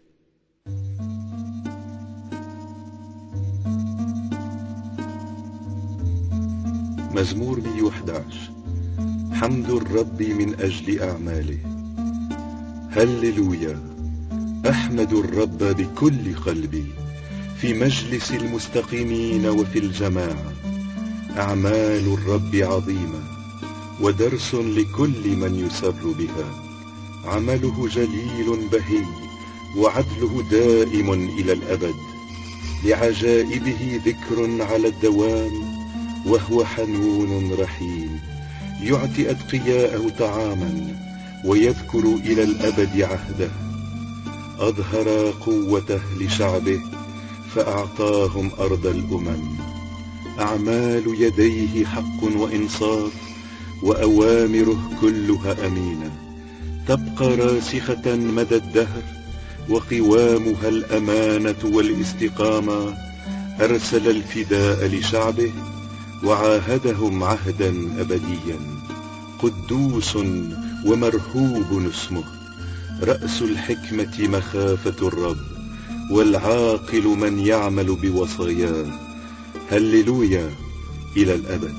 مزمور مئة وأحد عشر. حمد الرب من أجل أعماله. هللويا. أحمد الرب بكل قلبي في مجلس المستقيمين وفي الجماعة. أعمال الرب عظيمة، ودرس لكل من يسر بها. عمله جليل بهي، وعدله دائم إلى الأبد. لعجائبه ذكر على الدوام، وهو حنون رحيم. يعطي أتقياءه طعاما، ويذكر إلى الأبد عهده. أظهر قوته لشعبه، فأعطاهم أرض الأمم. أعمال يديه حق وإنصاف، وأوامره كلها أمينة. تبقى راسخة مدى الدهر، وقوامها الأمانة والاستقامة. أرسل الفداء لشعبه، وعاهدهم عهدا أبديا. قدوس ومرهوب اسمه. رأس الحكمة مخافة الرب، والعاقل من يعمل بوصاياه. هللويا إلى الأبد.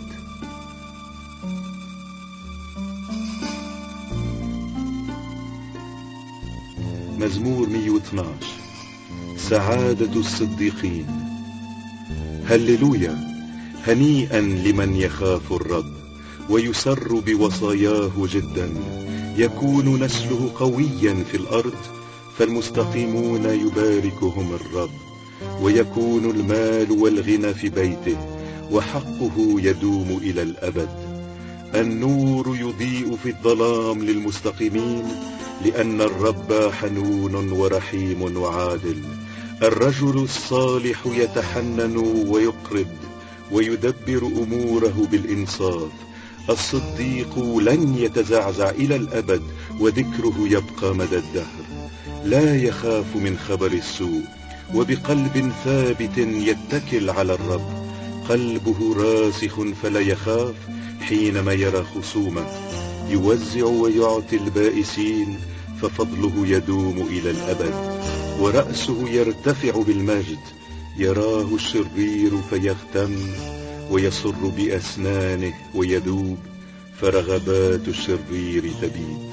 مزمور مئة واثني عشر. سعادة الصديقين. هللويا. هنيئا لمن يخاف الرب ويسر بوصاياه جدا. يكون نسله قويا في الأرض، فالمستقيمون يباركهم الرب. ويكون المال والغنى في بيته، وحقه يدوم إلى الأبد. النور يضيء في الظلام للمستقيمين، لأن الرب حنون ورحيم وعادل. الرجل الصالح يتحنن ويقرب، ويدبر أموره بالإنصاف. الصديق لن يتزعزع إلى الأبد، وذكره يبقى مدى الدهر. لا يخاف من خبر السوء، وبقلب ثابت يتكل على الرب. قلبه راسخ فلا يخاف حينما يرى خصومه. يوزع ويعطي البائسين، ففضله يدوم إلى الأبد. ورأسه يرتفع بالمجد. يراه الشرير فيغتم، ويصر بأسنانه ويذوب، فرغبات الشرير تبيد.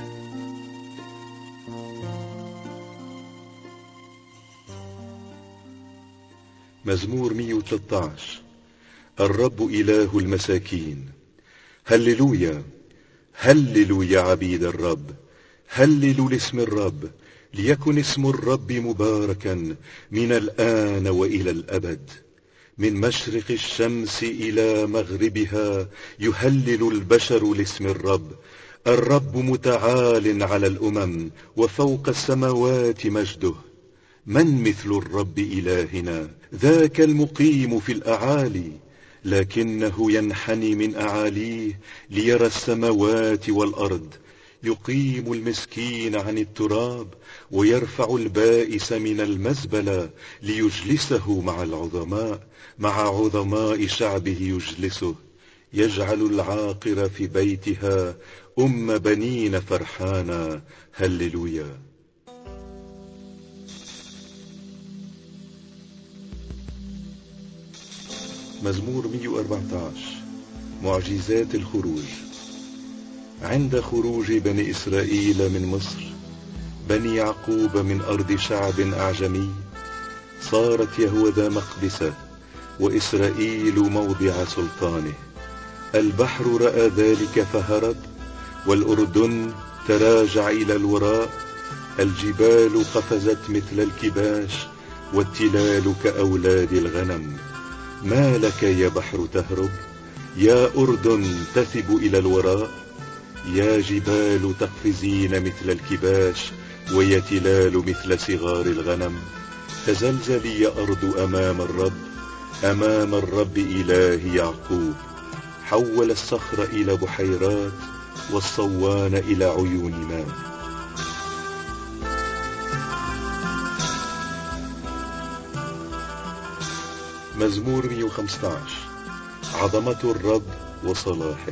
مزمور مئة وثلاثة عشر. الرب إله المساكين. هللويا. هللوا يا عبيد الرب. هللوا لاسم الرب. ليكن اسم الرب مباركا من الآن وإلى الأبد. من مشرق الشمس إلى مغربها يهلل البشر لاسم الرب. الرب متعال على الأمم، وفوق السماوات مجده. من مثل الرب إلهنا؟ ذاك المقيم في الأعالي، لكنه ينحني من أعاليه ليرى السماوات والأرض، يقيم المسكين عن التراب ويرفع البائس من المزبلة ليجلسه مع العظماء، مع عظماء شعبه يجلسه. يجعل العاقر في بيتها أم بنين فرحانا. هللويا. مزمور مئة وأربعة عشر. معجزات الخروج. عند خروج بني إسرائيل من مصر، بني يعقوب من أرض شعب أعجمي، صارت يهوذا مقدسه وإسرائيل موضع سلطانه. البحر رأى ذلك فهرب، والأردن تراجع إلى الوراء. الجبال قفزت مثل الكباش، والتلال كأولاد الغنم. ما لك يا بحر تهرب؟ يا أردن تثب إلى الوراء؟ يا جبال تقفزين مثل الكباش، ويا تلال مثل صغار الغنم. تزلزلي يا أرض أمام الرب، أمام الرب إله يعقوب. حول الصخر إلى بحيرات، والصوان إلى عيون ماء. مزمور مئة وخمسة عشر. عظمة الرب وصلاحه.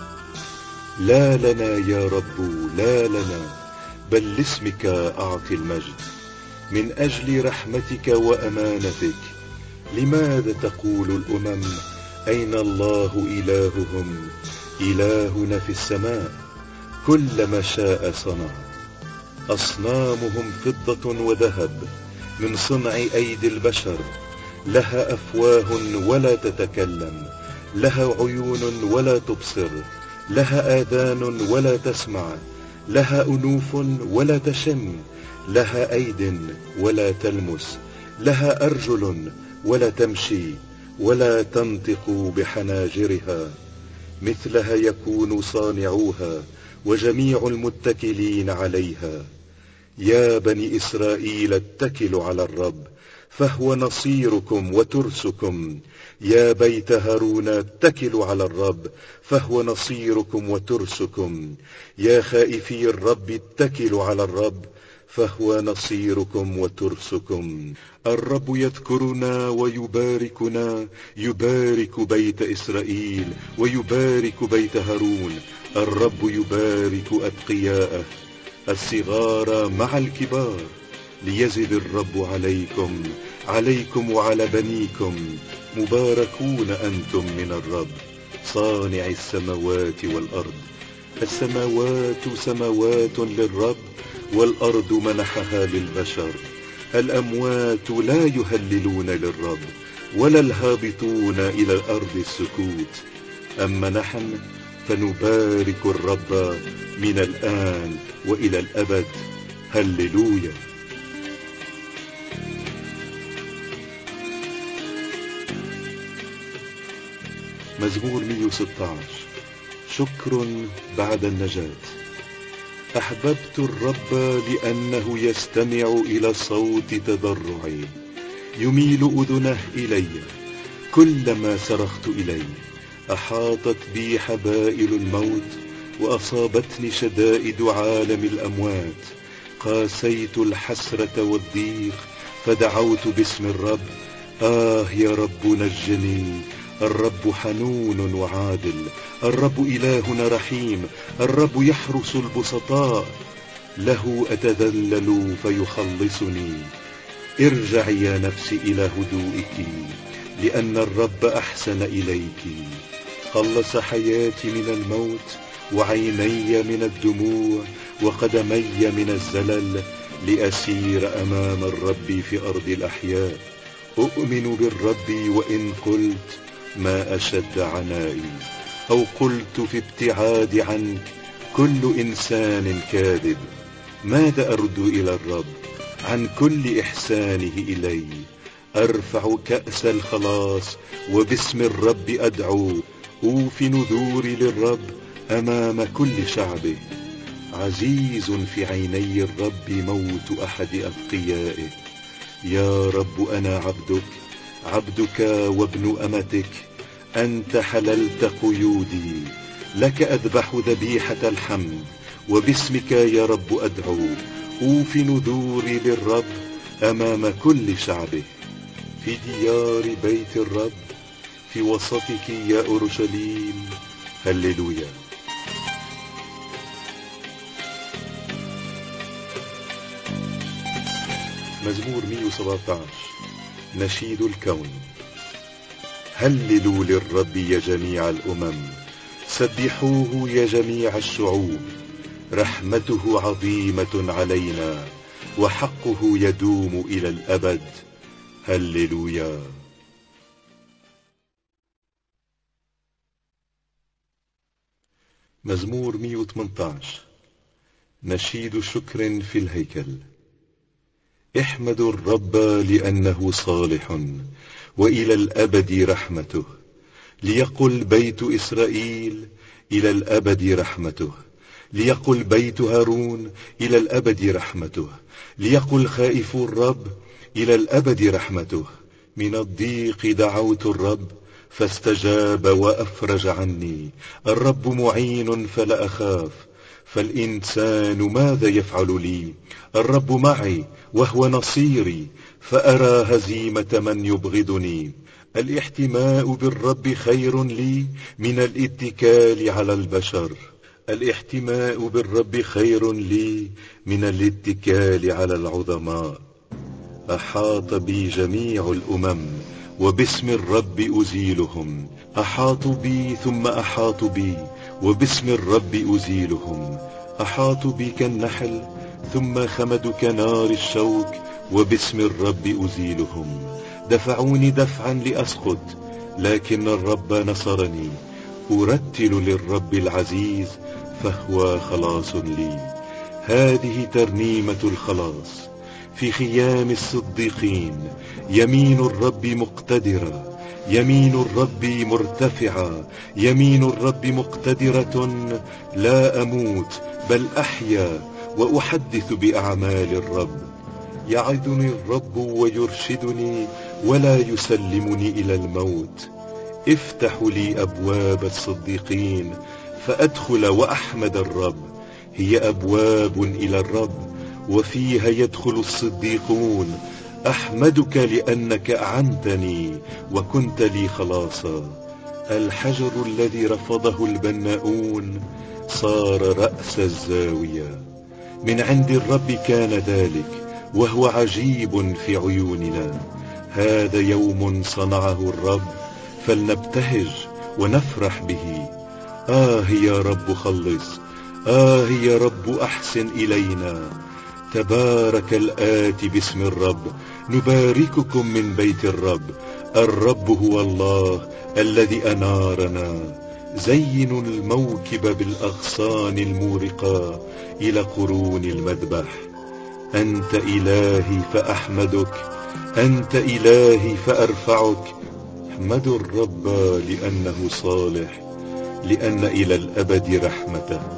لا لنا يا رب، لا لنا، بل لاسمك أعطي المجد. من أجل رحمتك وأمانتك لماذا تقول الأمم أين الله إلههم؟ إلهنا في السماء، كل ما شاء صنع. أصنامهم فضة وذهب من صنع أيدي البشر، لها أفواه ولا تتكلم، لها عيون ولا تبصر، لها آذان ولا تسمع، لها أنوف ولا تشم، لها أيد ولا تلمس، لها أرجل ولا تمشي، ولا تنطق بحناجرها. مثلها يكون صانعوها وجميع المتكلين عليها. يا بني إسرائيل اتكلوا على الرب، فهو نصيركم وترسكم. يا بيت هارون اتكلوا على الرب، فهو نصيركم وترسكم. يا خائفي الرب اتكلوا على الرب، فهو نصيركم وترسكم. الرب يذكرنا ويباركنا، يبارك بيت إسرائيل ويبارك بيت هارون. الرب يبارك أتقياءه، الصغار مع الكبار. ليزد الرب عليكم، عليكم وعلى بنيكم. مباركون أنتم من الرب صانع السماوات والأرض. السماوات سماوات للرب، والأرض منحها للبشر. الأموات لا يهللون للرب، ولا الهابطون إلى الأرض السكوت. أما نحن فنبارك الرب من الآن وإلى الأبد. هللويا. مزمور مئة وستة عشر. شكر بعد النجاة. أحببت الرب لأنه يستمع إلى صوت تضرعي، يميل أذنه إلي كلما صرخت إليه. أحاطت بي حبائل الموت، وأصابتني شدائد عالم الأموات. قاسيت الحسرة والضيق، فدعوت باسم الرب. آه يا رب نجني. الرب حنون وعادل، الرب إلهنا رحيم، الرب يحرس البسطاء. له أتذلل فيخلصني. ارجعي يا نفسي إلى هدوئك، لأن الرب أحسن إليك. خلص حياتي من الموت، وعيني من الدموع، وقدمي من الزلل، لأسير أمام الرب في أرض الأحياء. أؤمن بالرب وإن قلت ما أشد عنائي، أو قلت في ابتعاد عنك كل إنسان كاذب. ماذا أرد إلى الرب عن كل إحسانه إلي؟ أرفع كأس الخلاص، وباسم الرب أدعو. أوفي نذوري للرب أمام كل شعبه. عزيز في عيني الرب موت أحد أتقيائه. يا رب أنا عبدك، عبدك وابن أمتك. أنت حللت قيودي، لك أذبح ذبيحة الحمد، وباسمك يا رب أدعو، أوفي نذوري للرب أمام كل شعبه. في ديار بيت الرب، في وسطك يا أورشليم، هللويا. مزمور مئة وسبعة عشر. نشيد الكون. هللوا للرب يا جميع الأمم، سبحوه يا جميع الشعوب، رحمته عظيمة علينا، وحقه يدوم إلى الأبد، هللويا. مزمور مئة وثمانية عشر. نشيد شكر في الهيكل. احمدوا الرب لأنه صالح، وإلى الأبد رحمته، ليقل بيت إسرائيل إلى الأبد رحمته، ليقل بيت هارون إلى الأبد رحمته، ليقل خائف الرب إلى الأبد رحمته. من الضيق دعوت الرب فاستجاب وأفرج عني، الرب معين فلا أخاف، فالإنسان ماذا يفعل لي؟ الرب معي وهو نصيري، فأرى هزيمة من يبغضني. الاحتماء بالرب خير لي من الاتكال على البشر، الاحتماء بالرب خير لي من الاتكال على العظماء. أحاط بي جميع الأمم، وباسم الرب أزيلهم، أحاطوا بي ثم أحاطوا بي، وباسم الرب أزيلهم. أحاطوا بي كالنحل، ثم خمدوا كنار الشوك، وباسم الرب أزيلهم. دفعوني دفعا لأسقط، لكن الرب نصرني. أرتل للرب العزيز، فهو خلاص لي. هذه ترنيمة الخلاص. في خيام الصديقين يمين الرب مقتدرة، يمين الرب مرتفعة، يمين الرب مقتدرة، لا أموت بل أحيا وأحدث بأعمال الرب. يعظني الرب ويرشدني، ولا يسلمني إلى الموت. افتحوا لي أبواب الصديقين، فأدخل وأحمد الرب. هي أبواب إلى الرب، وفيها يدخل الصديقون. أحمدك لأنك أعنتني، وكنت لي خلاصا. الحجر الذي رفضه البناؤون صار رأس الزاوية. من عند الرب كان ذلك، وهو عجيب في عيوننا. هذا يوم صنعه الرب، فلنبتهج ونفرح به. آه يا رب خلص، آه يا رب أحسن إلينا. تبارك الآتي باسم الرب، نبارككم من بيت الرب. الرب هو الله الذي أنارنا. زينوا الموكب بالأغصان المورقة إلى قرون المذبح. أنت إلهي فأحمدك، أنت إلهي فأرفعك. احمدوا الرب لأنه صالح، لأن إلى الأبد رحمته،